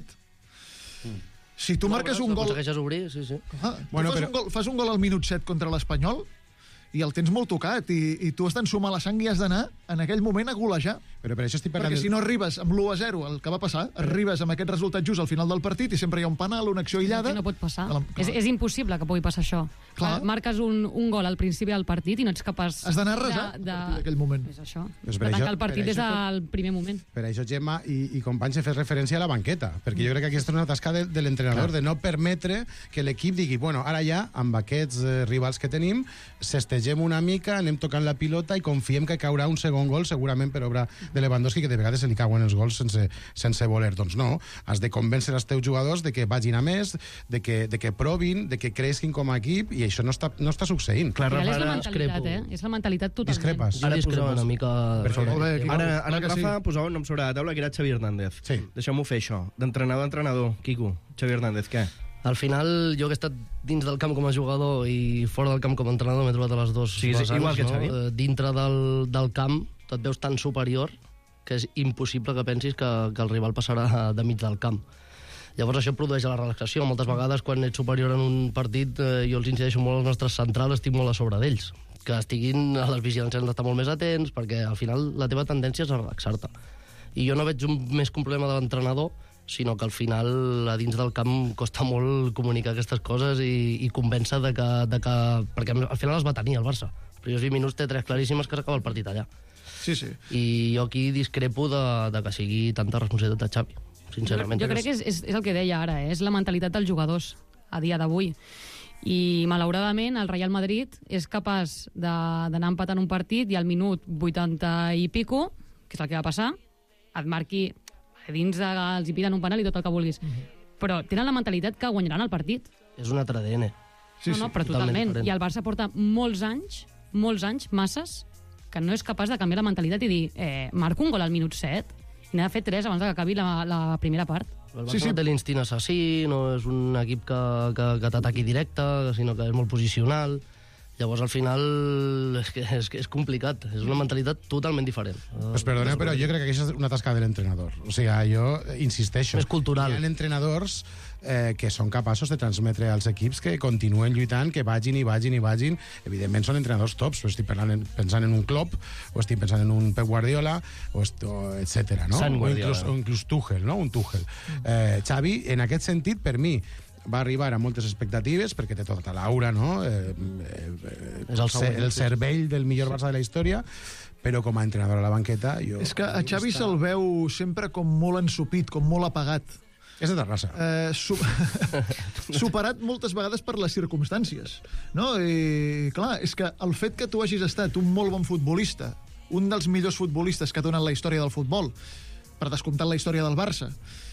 S9: Si tu marques un gol...
S10: Aconsegueixes obrir, sí, sí.
S9: Ah,
S12: Bueno,
S9: bueno, fas,
S12: però-
S9: un gol, fas un gol al minut set contra l'Espanyol i el tens molt tocat i, i tu has d'ensumar la sang i has d'anar en aquell moment a golejar.
S12: però per això estic parlant...
S9: Perquè si no arribes amb l'u a zero, el que va passar, arribes amb aquest resultat just al final del partit i sempre hi ha un penal, una acció aïllada...
S11: Que no pot passar.
S9: Que la-
S11: És, és impossible que pugui passar això.
S9: Clar.
S11: Marques un, un gol al principi del partit i no ets capaç...
S9: Has d'anar a resar
S11: de,
S9: a partir d'aquell moment.
S11: És això.
S12: Pues
S11: De
S12: per
S11: tancar
S12: això-
S11: el partit
S12: per
S11: des
S12: això-
S11: del primer moment.
S12: Per això, Gemma i, i companys, he fet referència a la banqueta, perquè jo crec que aquesta és una tasca de, de l'entrenador, de no permetre que l'equip digui, bueno, ara ja, amb aquests eh, rivals que tenim, sestegem una mica, anem tocant la pilota i confiem que caurà un segon gol, segurament per obra de Lewandowski, que de vegades se li cauen els gols sense, sense voler. Doncs no, has de convèncer els teus jugadors de que vagin a més, de que, de que provin, de que creixin com a equip, i això no està, no està succeint.
S2: Clar,
S11: Al final és la
S2: Rafa,
S11: mentalitat,
S10: discrepo.
S11: eh? És la mentalitat totalment.
S12: Discrepes?
S10: Jo
S2: Ara
S10: discrepo
S2: posem-
S10: una mica...
S12: Perfecte.
S9: Molt bé, Quico.
S2: Ara, ara
S9: Clar que
S2: Rafa
S9: sí.
S2: posava un nom sobre la taula que era Xavi Hernández.
S12: Sí.
S2: Deixeu-m'ho fer això. D'entrenador a entrenador. Quico, Xavi Hernández, què?
S10: Al final, jo que he estat dins del camp com a jugador i fora del camp com a entrenador, m'he trobat a les dues
S2: Sí, sí,
S10: vessants,
S2: igual que
S10: no?
S2: Xavi.
S10: Eh, Dintre del, del camp, te't veus tan superior que és impossible que pensis que, que el rival passarà de mig del camp. Llavors això produeix la relaxació. Moltes vegades, quan ets superior en un partit, eh, jo els incideixo molt als nostres centrals, estic molt a sobre d'ells. Que estiguin a les vigilàncies, han d'estar molt més atents, perquè al final la teva tendència és a relaxar-te. I jo no veig un, més que un problema de l'entrenador, sinó que al final a dins del camp costa molt comunicar aquestes coses i, i convèncer de que, de que... Perquè al final els va tenir el Barça. Els primers vint minuts té tres claríssimes que s'acaba el partit allà.
S9: Sí, sí.
S10: I jo aquí discrepo de, de que sigui tanta responsabilitat de Xavi, sincerament.
S11: Jo crec que és, és, és el que deia ara, eh? És la mentalitat dels jugadors a dia d'avui. I, malauradament, el Real Madrid és capaç de- d'anar empatant un partit i al minut vuitanta i pico, que és el que va passar, et marqui a dins, de, els hi piden un penal i tot el que vulguis. Però tenen la mentalitat que guanyaran el partit.
S10: És un altre A D N.
S9: Sí,
S11: no, no,
S9: sí,
S11: però
S10: totalment
S11: totalment.
S10: diferent.
S11: I el Barça porta molts anys, molts anys, masses, que no és capaç de canviar la mentalitat i dir, eh, marco un gol al minut set i n'ha de fer tres abans que acabi la, la primera part.
S10: El Barça
S9: Sí, sí.
S10: no té l'instint assassí, no és un equip que, que, que t'ataqui directe, sinó que és molt posicional. Llavors, al final, és que és, que és complicat. És una mentalitat totalment diferent.
S12: Pues perdoneu, però jo crec que aquesta és una tasca de l'entrenador. O sigui, jo insisteixo.
S10: És cultural.
S12: Hi ha entrenadors eh, que són capaços de transmetre als equips que continuen lluitant, que vagin i vagin i vagin. Evidentment són entrenadors tops. O estic parlant, pensant en un Klopp, o estic pensant en un Pep Guardiola, o, o etcètera, no?
S6: Sant
S12: O
S6: Guardiola.
S12: inclús, o inclús Tuchel, no? Un Tuchel. Eh, Xavi, en aquest sentit, per mi, va arribar a moltes expectatives perquè té tota l'aura, no? Eh, eh,
S10: És el següent,
S12: el
S10: sí.
S12: cervell del millor Barça de la història, però com a entrenador a la banqueta... Jo,
S9: És que a Xavi se'l veu sempre com molt ensupit, com molt apagat.
S12: És de Terrassa.
S9: Eh, su superat moltes vegades per les circumstàncies, no? I, clar, és que el fet que tu hagis estat un molt bon futbolista, un dels millors futbolistes que ha donat la història del futbol, per descomptat la història del Barça,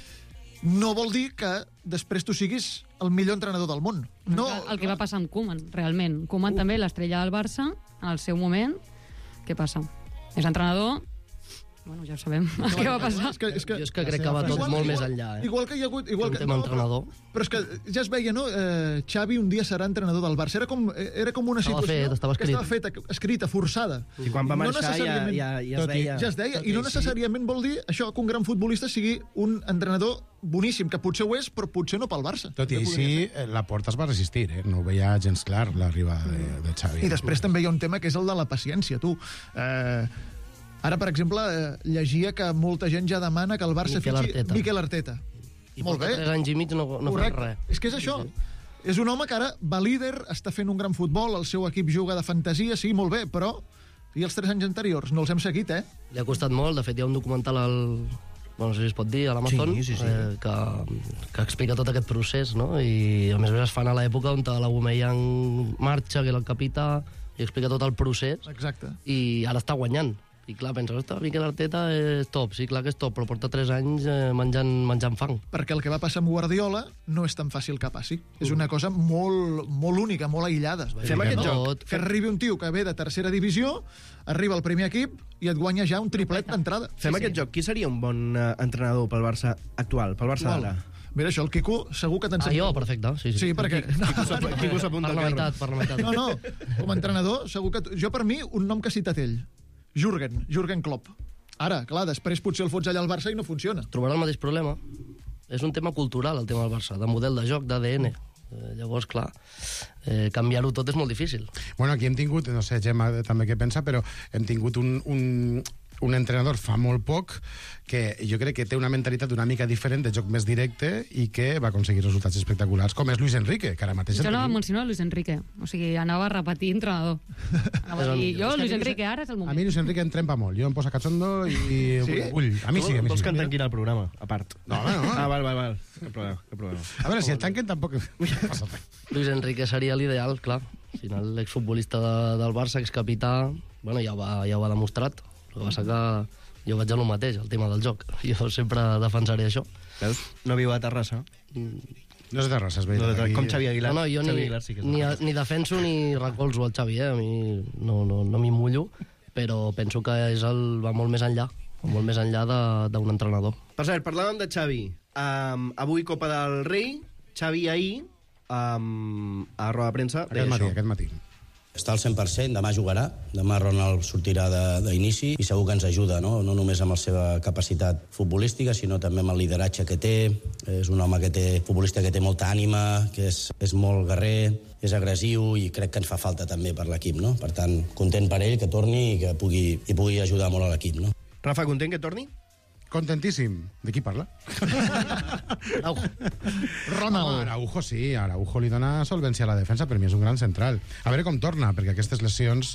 S9: no vol dir que després tu siguis el millor entrenador del món. No,
S11: El que va passar amb Koeman, realment. Koeman també, l'estrella del Barça, en el seu moment. Què passa? És entrenador... Bueno, ja ho sabem el que va passar.
S9: És que, és que,
S10: Jo és que crec que va tot
S9: igual,
S10: molt
S9: igual,
S10: més enllà, eh?
S9: Igual que hi ha hagut... Igual
S10: Un
S9: que,
S10: tema
S9: no,
S10: entrenador.
S9: Però, però és que ja es veia, no? Eh, Xavi un dia serà entrenador del Barça. Era com, era com una
S10: Estava
S9: situació
S10: fet, estava
S9: que estava feta, escrita, forçada.
S2: I quan va marxar ja,
S9: necessàriament-
S2: ja, ja es
S12: Tot i-
S2: deia...
S9: Ja es deia,
S2: Tot
S9: i no
S2: sí.
S9: necessàriament vol dir això que un gran futbolista sigui un entrenador boníssim, que potser ho és, però potser no pel Barça.
S12: Tot i així, eh, la Porta es va resistir, eh? No ho veia gens clar, l'arribada de, de Xavi.
S9: I després també hi ha un tema que és el de la paciència, tu. Eh, ara, per exemple, eh, llegia que molta gent ja demana que el Barça
S10: Miquel
S9: fitxi
S10: Arteta.
S9: Miquel Arteta.
S10: I
S9: Molt
S10: porta
S9: bé.
S10: tres anys i mig no, no fa
S9: Correcte.
S10: res.
S9: És que és això. És un home que ara va líder, està fent un gran futbol, el seu equip juga de fantasia, sí, molt bé, però... I els tres anys anteriors? No els hem seguit, eh?
S10: Li ha costat molt, de fet hi ha un documental al... Bueno, no sé si es pot dir, a l'Amazon,
S2: Sí, sí, sí.
S10: eh, que, que explica tot aquest procés, no? I a més a més es fan a l'època on l'Aubameyang marxa, que era el capità, i explica tot el procés,
S9: Exacte.
S10: i ara està guanyant. I clar, penses, ostres, Miquel Arteta és top, sí, clar que és top, però porta tres anys eh, menjant, menjant fang.
S9: Perquè el que va passar amb Guardiola no és tan fàcil que passi. És una cosa molt, molt única, molt aïllada.
S2: Fem aquest
S10: No,
S2: joc.
S9: Que arribi un tio que ve de tercera divisió, arriba al primer equip i et guanya ja un triplet d'entrada.
S2: Fem aquest joc. Qui seria un bon eh, entrenador pel Barça actual, pel Barça
S9: Actual.
S2: d'ara?
S9: Mira, això, el Quico segur que
S10: Ah,
S9: t'ensenya.
S10: jo, perfecte, sí, sí.
S9: Sí, perquè...
S2: Quico s'ap- Quico s'apunta
S10: Per
S2: al
S10: la
S2: carro.
S10: meitat, per la meitat.
S9: No, no, com a entrenador, segur que... Jo, per mi, un nom que ha citat ell. Jürgen, Jürgen Klopp. Ara, clar, després potser el fots allà al Barça i no funciona.
S10: Trobarà el mateix problema. És un tema cultural, el tema del Barça, de model de joc, d'A D N. Eh, llavors, clar, eh, canviar-ho tot és molt difícil.
S12: Bueno, aquí hem tingut, no sé, Gemma també què pensa, però hem tingut un, un, un entrenador fa molt poc que jo crec que té una mentalitat una mica diferent, de joc més directe, i que va aconseguir resultats espectaculars, com és Luis Enrique, que ara mateix...
S11: Jo
S12: el
S11: anava a
S12: tenim.
S11: mencionar Luis Enrique. O sigui, anava a repetir entrenador. Anava a dir, jo,
S12: És que
S11: Luis
S12: a mi
S11: Enrique, ara és el
S12: A mi
S11: moment.
S12: Luis Enrique em trempa molt, jo em posa cachondo i...
S9: Sí?
S12: Ull, a mi sí, a mi
S2: Vols
S12: sí.
S2: que en tanquin el programa, a part?
S12: No, home, no.
S2: Ah, val, val, val. Cap problema, cap problema.
S12: A veure, si el tanquen tampoc passa res.
S10: Luis Enrique seria l'ideal, clar. Al final, l'exfutbolista de, del Barça, excapità, bueno, ja ho va, ja ho ha demostrat. El que passa que jo vaig a lo mateix, el tema del joc. Jo sempre defensaré això.
S2: Veus? No viu a Terrassa.
S12: No és de Terrassa, és veritat.
S2: No, de,
S12: Aquí-
S2: com Xavi Aguilar.
S10: No, no, jo
S2: Xavi
S10: ni,
S2: Aguilar sí que és de
S10: ni,
S2: Terrassa.
S10: ni defenso ni recolzo el Xavi, eh? A mi no, no, no m'hi mullo, però penso que és el, va molt més enllà, va molt més enllà de- d'un entrenador.
S2: Per cert, parlàvem de Xavi. Um, avui Copa del Rei, Xavi ahir, um, a roda de premsa, deia
S12: Aquest matí,
S2: això.
S12: aquest matí.
S13: Està al cent per cent, demà jugarà, demà Ronald sortirà de- d'inici i segur que ens ajuda, no? no només amb la seva capacitat futbolística, sinó també amb el lideratge que té. És un home que té, futbolista que té molta ànima, que és, és molt guerrer, és agressiu i crec que ens fa falta també per l'equip, no? Per tant, content per ell que torni i que pugui, i pugui ajudar molt a l'equip, no?
S2: Rafa, content que torni?
S12: Contentíssim. De qui parla?
S10: Araujo.
S9: Ronald.
S12: Home, Araujo sí, Araujo li dona solvència a la defensa, per mi és un gran central. A veure com torna, perquè aquestes lesions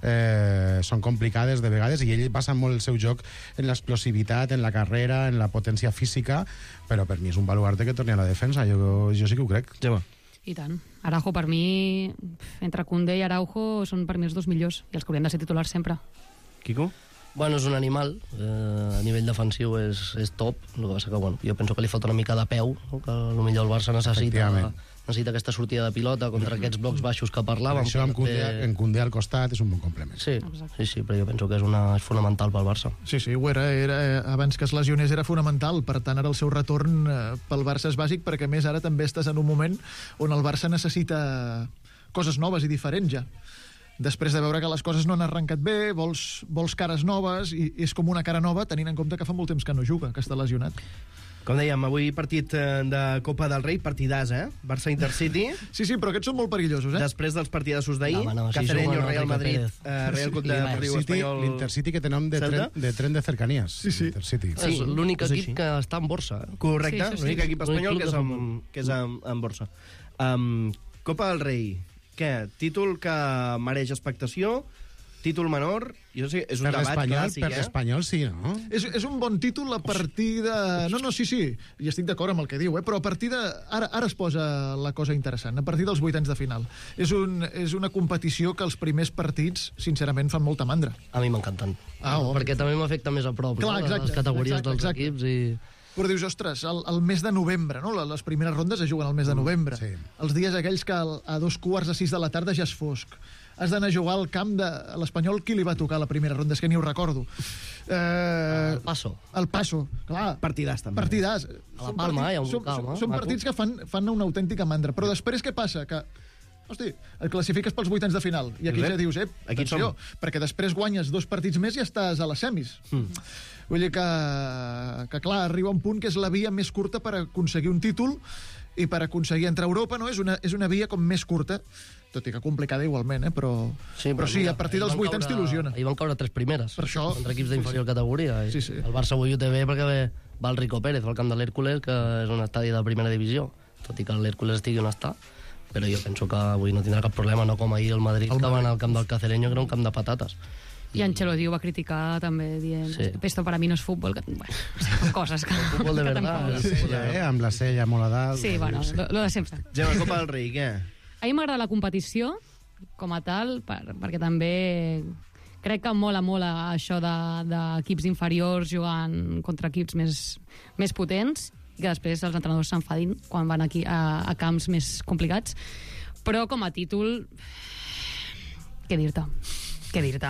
S12: eh, són complicades de vegades i ell basa molt el seu joc en l'explosivitat, en la carrera, en la potència física, però per mi és un baluarte que torni a la defensa, jo, jo sí que ho crec.
S2: Gemma.
S11: I tant. Araujo, per mi, entre Koundé i Araujo, són per mi els dos millors, i els que haurien de ser titulars sempre.
S2: Quico?
S10: Bueno, és un animal, eh, a nivell defensiu és, és top, el que passa que, bueno, jo penso que li falta una mica de peu, no? Que potser el Barça necessita,
S12: Efectivament.
S10: necessita aquesta sortida de pilota contra aquests blocs baixos que
S12: Per
S10: parlàvem.
S12: això amb Koundé,
S10: També-
S12: en Koundé al costat és un bon complement.
S10: Sí, sí, sí, però jo penso que és, una, és fonamental pel Barça.
S9: Sí, sí, ho era, era, abans que es lesionés era fonamental, per tant ara el seu retorn eh, pel Barça és bàsic, perquè a més ara també estàs en un moment on el Barça necessita coses noves i diferents ja. Després de veure que les coses no han arrencat bé, vols, vols cares noves, i és com una cara nova, tenint en compte que fa molt temps que no juga, que està lesionat.
S2: Com dèiem, avui partit de Copa del Rei, partidàs, eh? Barça-Intercity.
S9: Sí, sí, però aquests són molt perillosos, eh?
S2: Després dels partidassos d'ahir,
S10: No, no, sí,
S2: Cacereño,
S10: juguen al
S2: Real
S10: Rico
S2: Madrid,
S10: Pérez.
S2: eh, Real Club
S10: Sí,
S2: Deportivo
S12: City,
S2: Espanyol...
S12: L'Intercity que té nom de tren, de tren de cercanías.
S9: Sí, sí.
S12: Intercity.
S10: Sí, és l'únic
S2: és
S10: equip
S2: així.
S10: que està en borsa. Eh?
S2: Correcte,
S3: Sí, sí, sí.
S2: l'únic equip espanyol
S10: L'únic
S2: que és,
S10: club de
S2: en,
S10: futbol.
S2: que és en, en borsa. Um, Copa del Rei, què? Títol que mereix expectació, títol menor, jo sé, és un
S12: Per
S2: debat
S12: l'Espanyol,
S2: clàssic,
S12: per
S2: eh?
S12: l'Espanyol sí, no?
S9: És, és un bon títol a partir de... No, no, sí, sí, i estic d'acord amb el que diu, eh? Però a partir de... Ara, ara es posa la cosa interessant, a partir dels vuitens de final. És, un, és una competició que els primers partits, sincerament, fan molta mandra.
S10: A mi m'encanten.
S9: Ah, oh.
S10: Perquè també m'afecta més a prop.
S9: Clar,
S10: no?
S9: exacte,
S10: Les categories
S9: exacte,
S10: dels
S9: exacte.
S10: equips i...
S9: Però dius, ostres, el, el mes de novembre, no? Les primeres rondes es juguen al mes de novembre.
S12: Sí.
S9: Els dies aquells que al- a dos quarts de sis de la tarda ja és fosc. Has d'anar a jugar al camp de a l'Espanyol. Qui li va tocar la primera ronda? És que ni ho recordo. Eh,
S10: El Paso.
S9: El Paso, clar.
S2: Partidàs, també.
S9: Partidàs.
S10: A la Palma hi ha un
S9: són,
S10: local,
S9: són,
S10: no?
S9: són
S10: Maco.
S9: partits que fan, fan una autèntica mandra. Però després què passa? Que hosti, et classifiques pels vuitens de final. I aquí
S2: Ep,
S9: ja dius, ep,
S2: aquí
S9: atenció,
S2: som.
S9: perquè després guanyes dos partits més i estàs a les semis. Mm. Vull dir que, que, clar, arriba un punt que és la via més curta per aconseguir un títol i per aconseguir entrar a Europa, no? És una, és una via com més curta, tot i que complicada igualment, eh? Però sí, però sí
S10: mira,
S9: a partir
S10: ahir
S9: dels
S10: van
S9: vuitens
S10: caure-
S9: t'il·lusiona.
S10: Ahir van caure tres primeres.
S9: Per això-
S10: Contra equips d'inferior categoria. I
S9: Sí, sí.
S10: El Barça avui ho té bé perquè ve, va el Rico Pérez, al camp de l'Hèrcules, que és un estadi de primera divisió. Tot i que l'Hèrcules estigui on està. Però jo penso que avui no tindrà cap problema, no com ahir el Madrid, el que va anar al camp del Cacereño, que era un camp de patates.
S11: I Ancelotti ho va criticar també dient
S10: Sí.
S11: esto para mí no es fútbol, que, bueno, són coses que,
S10: Futbol de
S11: que
S10: verdad.
S11: tampoc-
S10: Sí,
S12: Ja, eh? Amb la sella molt a dalt.
S11: Sí, bueno, lo, lo de sempre.
S2: Gemma, Copa del Rei, què?
S11: A mi m'agrada la competició com a tal, per, perquè també crec que mola molt això de- d'equips de, inferiors jugant contra equips més, més potents i que després els entrenadors s'enfadin quan van aquí a, a camps més complicats. Però com a títol, què dir-te? Què dir-te?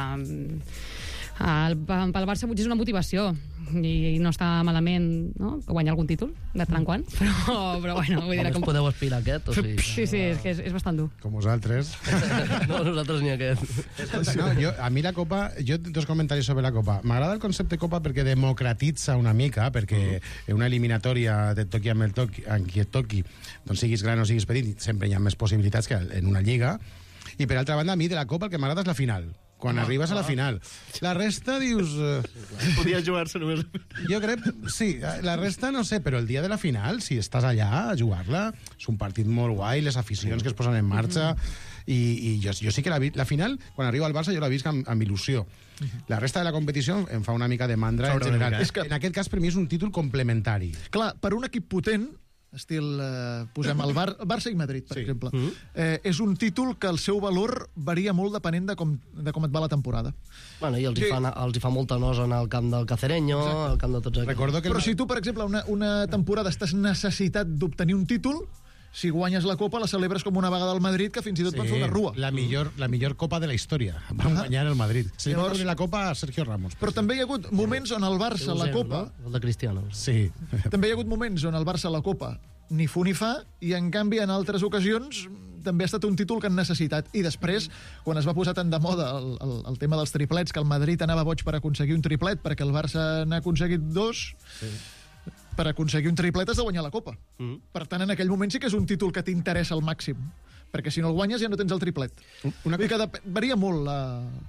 S11: El, pel Barça potser és una motivació i, i no està malament, no?, guanyar algun títol de tant en quant, però, però bueno, vull dir
S10: Com
S11: que...
S10: us podeu aspirar a aquest? O sigui,
S11: Sí, sí, és que és, és bastant dur.
S12: Com vosaltres.
S10: no, nosaltres ni aquest.
S12: No, jo, a mi la Copa, jo dos comentaris sobre la Copa. M'agrada el concepte Copa perquè democratitza una mica, perquè en una eliminatòria de toqui amb el toqui, amb qui et toqui, doncs siguis gran o siguis petit, sempre hi ha més possibilitats que en una lliga. I per altra banda, a mi de la Copa el que m'agrada és la final. Quan
S2: Ah,
S12: arribes a la
S2: ah.
S12: final. La resta, dius... Eh,
S2: Podia jugar-se només...
S12: jo crec, sí, la resta no sé, però el dia de la final, si estàs allà a jugar-la, és un partit molt guai, les aficions que es posen en marxa, i, i jo, jo sí que la, vi, la final, quan arriba al Barça, jo la visc amb, amb il·lusió. La resta de la competició em fa una mica de mandra en
S2: Fa una
S12: general.
S2: mica, eh?
S12: És que... En aquest cas, per mi, és un títol complementari.
S9: Clar, per un equip potent, estil, eh, posem el Bar Barça i Madrid, per
S12: Sí.
S9: exemple,
S2: Mm-hmm.
S9: eh, és un títol que el seu valor varia molt depenent de com, de com et va la temporada.
S10: Bueno, i els,
S9: Sí.
S10: hi fa, els hi fa molta nosa en el camp del Cacereño,
S9: Exacte.
S10: al camp de tots aquests.
S12: Recordo que...
S9: Però
S12: el...
S9: si tu, per exemple, una, una temporada estàs necessitat d'obtenir un títol, si guanyes la Copa la celebres com una vegada al Madrid, que fins i tot sí, van fer una rua.
S12: La millor, la millor Copa de la història. Van guanyar el Madrid. Se li va
S9: Llavors-
S12: donar la Copa a Sergio Ramos.
S9: Però també hi ha hagut moments on el Barça a la Copa...
S10: No? El de Cristiano.
S12: Sí.
S9: També hi ha hagut moments on el Barça a la Copa ni fu ni fa, i en canvi en altres ocasions també ha estat un títol que han necessitat. I després, quan es va posar tan de moda el, el, el tema dels triplets, que el Madrid anava boig per aconseguir un triplet, perquè el Barça n'ha aconseguit dos, sí. Per aconseguir un triplet has de guanyar la Copa.
S2: Mm.
S9: Per tant, en aquell moment sí que és un títol que t'interessa al màxim, perquè si no el guanyes ja no tens el triplet.
S12: Una
S9: Vull dir que dep- varia molt la,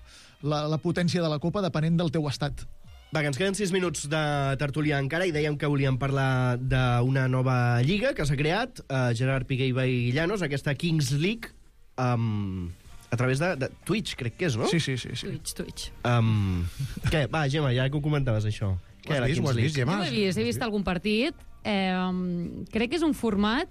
S9: la, la potència de la Copa depenent del teu estat.
S2: Va, que ens queden sis minuts de tertúlia encara i dèiem que volíem parlar d'una nova lliga que s'ha creat, uh, Gerard Piqué i Ibai Llanos, aquesta Kings League, um, a través de, de Twitch, crec que és, no?
S9: Sí, sí, sí. sí.
S11: Twitch, Twitch.
S2: Um, què? Va, Gemma, ja que ho comentaves, això.
S12: Ho has vist, ho has vist,
S11: Jo
S12: Gemma?
S11: ho he vist, he vist algun partit. Eh, um, crec que és un format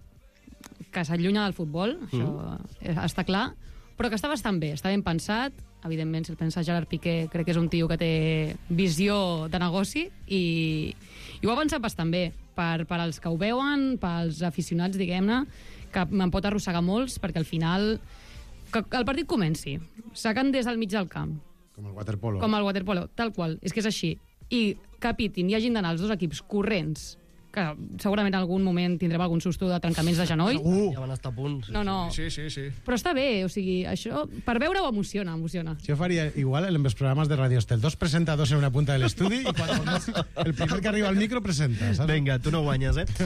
S11: que s'allunya del futbol, això mm. està clar, però que està bastant bé, està ben pensat. Evidentment, si el pensa Gerard Piqué, crec que és un tio que té visió de negoci i, i ho ha pensat bastant bé per, per als que ho veuen, pels aficionats, diguem-ne, que me'n pot arrossegar molts, perquè al final que el partit comenci, sacant des del mig del camp,
S12: Com el waterpolo.
S11: com el waterpolo, tal qual, és que és així. I que pitin i hagin d'anar els dos equips corrents que segurament en algun moment tindrem algun susto de trencaments de genoll.
S10: Segur. Ja van estar a punt.
S11: No, no.
S8: Sí, sí, sí.
S11: Però està bé, o sigui, això, per veure-ho emociona, emociona.
S12: Jo faria igual en els programes de Radio Estel. Dos presentadors en una punta de l'estudi i quan el primer que arriba al micro presenta, saps?
S2: Vinga, tu no guanyes, eh?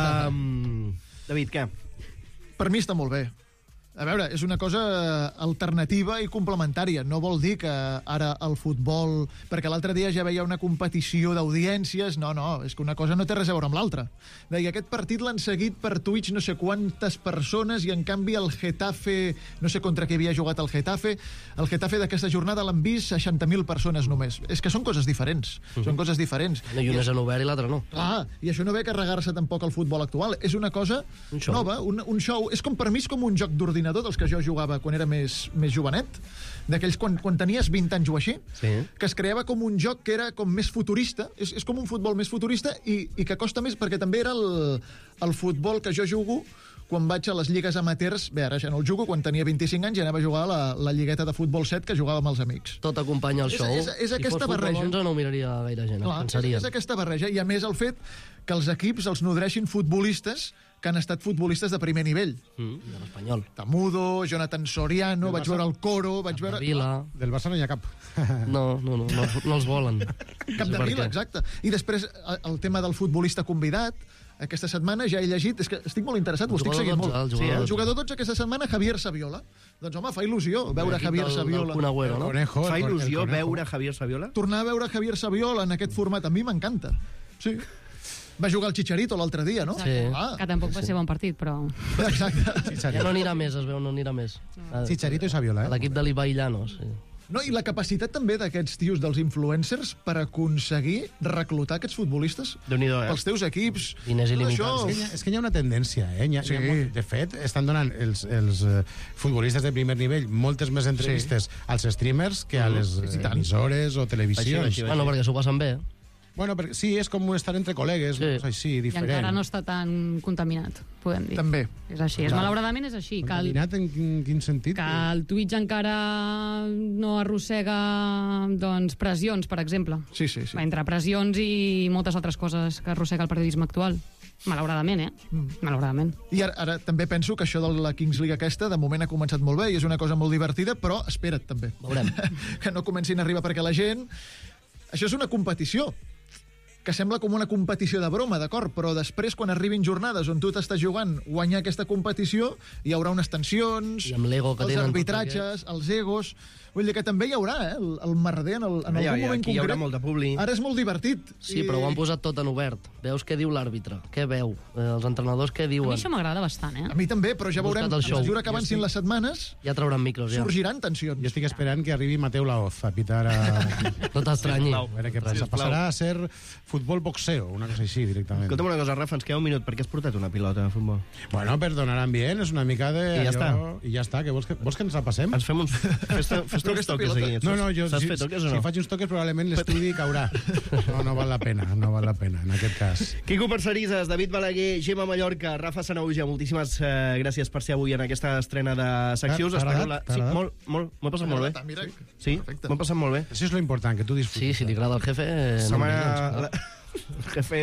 S2: Um, David, què?
S8: Per mi està molt bé. A veure, és una cosa alternativa i complementària. No vol dir que ara el futbol... Perquè l'altre dia ja veia una competició d'audiències. No, no, és que una cosa no té res a veure amb l'altra. Deia, aquest partit l'han seguit per Twitch no sé quantes persones i en canvi el Getafe... No sé contra què havia jugat el Getafe. El Getafe d'aquesta jornada l'han vist seixanta mil persones només. És que són coses diferents. Uh-huh. Són coses diferents.
S10: No, i una és en obert i l'altra no.
S8: Clar, i això no ve a carregar-se tampoc al futbol actual. És una cosa
S10: Un show.
S8: nova, un, un show. És com per mi és com un joc d'ordinador dels que jo jugava quan era més, més jovenet, d'aquells quan, quan tenies vint anys o així,
S10: Sí.
S8: que es creava com un joc que era com més futurista, és, és com un futbol més futurista i, i que costa més, perquè també era el, el futbol que jo jugo quan vaig a les lligues amateurs. Bé, ara ja no el jugo, quan tenia vint-i-cinc anys ja anava a jugar a la, la lligueta de futbol set que jugava amb els amics.
S10: Tot acompanya el
S8: És-
S10: show.
S8: és- és aquesta
S10: si fos futbol
S8: barreja.
S10: onze no ho miraria gaire gent,
S8: Clar, és,
S10: pensaria.
S8: és aquesta barreja, i a més el fet que els equips els nodreixin futbolistes que han estat futbolistes de primer nivell.
S10: Mm, de l'Espanyol.
S8: Tamudo, Jonathan Soriano,
S12: Del
S8: vaig
S12: Barça.
S8: veure el Coro, vaig veure...
S10: Vila.
S12: Del Barça no hi ha cap.
S10: No, no, no, no, no els volen.
S8: Cap de Vila, exacte. I després el, el tema del futbolista convidat, aquesta setmana ja he llegit, és que estic molt interessat, ho
S10: El
S8: estic
S10: jugador
S8: seguint
S10: dotze,
S8: molt.
S10: el jugador
S8: sí, el
S10: dotze.
S8: jugador dotze aquesta setmana, Javier Saviola. Doncs home, fa il·lusió veure
S10: L'equip
S8: Javier
S10: del- del
S8: Saviola.
S10: Kun Agüero, no?
S12: Conejo,
S2: Fa
S12: el con- el
S2: il·lusió
S12: conejo.
S2: veure Javier Saviola?
S8: Tornar a veure Javier Saviola en aquest format, a mi m'encanta. Sí. Va jugar el Chicharito l'altre dia, no?
S10: Sí.
S8: Ah,
S11: Que tampoc va ser bon partit, però...
S8: exacte.
S10: Ja no anirà més, es veu, no anirà més. A-
S12: Chicharito i Saviola,
S10: A
S12: eh?
S10: l'equip de l'Ibai Llanos, sí.
S8: No, i la capacitat també d'aquests tios, dels influencers, per aconseguir reclutar aquests futbolistes
S2: Déu-n'hi-do, eh?
S8: pels teus equips.
S10: Diners
S8: Tot
S10: il·limitats.
S8: això-
S12: És que, hi ha, és que hi ha una tendència, eh? Hi ha,
S8: Sí.
S12: hi ha molt, de fet, estan donant els, els eh, futbolistes de primer nivell moltes més entrevistes als streamers que a les
S8: i tant.
S12: emissores o televisions.
S2: Així, així.
S10: Bueno, perquè s'ho passen bé.
S12: Bueno, perquè, sí, és com estar entre col·legues,
S10: Sí.
S12: una cosa així,
S11: I
S12: diferent.
S11: encara no està tan contaminat, podem dir.
S8: També.
S11: És així, és, malauradament és així. Que el,
S12: Contaminat en quin, quin sentit?
S11: que el Twitch encara no arrossega doncs, pressions, per exemple.
S8: Sí, sí, sí.
S11: Entre pressions i moltes altres coses que arrossega el periodisme actual. Malauradament, eh?
S8: Mm.
S11: Malauradament.
S8: I ara, ara també penso que això de la Kings League aquesta, de moment ha començat molt bé i és una cosa molt divertida, però espera't també.
S10: Veurem.
S8: que no comencin a arribar perquè la gent... Això és una competició que sembla com una competició de broma, d'acord? Però després, quan arribin jornades on tu t'estàs jugant guanyar aquesta competició, hi haurà unes tensions,
S10: I amb l'ego que
S8: els
S10: tenen tots
S8: arbitratges, els egos... Vull dir que també hi haurà, eh? El, el merder en, el, en
S2: Hi ha-
S8: algun
S2: hi ha-
S8: moment
S2: aquí hi haurà
S8: concret.
S2: molt de publi.
S8: Ara és molt divertit.
S10: Sí,
S8: I-
S10: però ho han posat tot en obert. Veus què diu l'àrbitre, què veu, eh, els entrenadors què
S11: A mi
S10: diuen.
S11: això m'agrada bastant, eh?
S8: A mi també, però ja
S10: Busca't
S8: veurem,
S10: el
S8: a
S10: show.
S8: mesura que avancin les setmanes,
S10: Ja trauran micros, ja.
S8: sorgiran tensions.
S12: Jo estic esperant que arribi Mateu Laoz a pitar a...
S10: No t'estranyi.
S12: A veure què passa. Passarà a ser futbol boxeo, una cosa així, directament.
S2: Escolta'm una cosa, Rafa, ens queda un minut. Per què has portat una pilota de futbol?
S12: Bueno, per donar ambient, és una mica de...
S2: I ja
S12: allò- I ja està, que vols que, vols que ens la passem?
S2: Ens fem uns... Fes-te fes uns
S8: aquesta
S2: toques
S8: pilota.
S2: aquí.
S12: No, no, jo,
S2: Saps
S12: si,
S2: fer toques o
S12: si
S2: no?
S12: faig uns toques probablement l'estudi caurà. No, no val la pena, no val la pena, en aquest cas.
S2: Quico Parcerisas, David Balaguer, Gemma Mallorca, Rafa Sanauja, moltíssimes eh, gràcies per ser avui en aquesta estrena de seccions.
S12: T'ha
S2: Espero
S12: agradat?
S2: la...
S12: T'ha
S2: Sí,
S12: agradat?
S2: molt, molt, m'ho he passat molt bé.
S8: Mira,
S2: Sí,
S8: perfecte.
S2: m'ho he passat molt bé.
S12: Això és lo important, que tu
S10: Sí,
S12: disfrutis.
S10: si li agrada el jefe... eh,
S2: Se
S10: no
S2: m'ha...
S10: em diguis,
S2: La... Jefe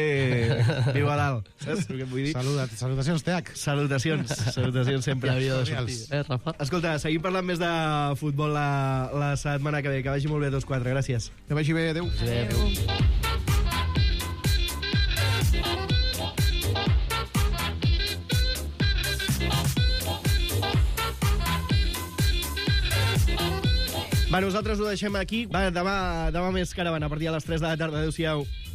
S2: viu a dalt, saps el que et vull dir?
S12: Saluda, salutacions, Teac.
S2: Salutacions, salutacions sempre.
S10: Ja havia de
S12: Cordials.
S10: sortir. Eh, Rafa?
S2: Escolta, seguim parlant més de futbol la, la setmana que ve. Que vagi molt bé, dos quatre. Gràcies.
S8: Que vagi bé, adéu.
S10: Adéu.
S2: Va, nosaltres ho deixem aquí. Va, demà, demà més caravana a partir de les tres de la tarda. Adéu-siau.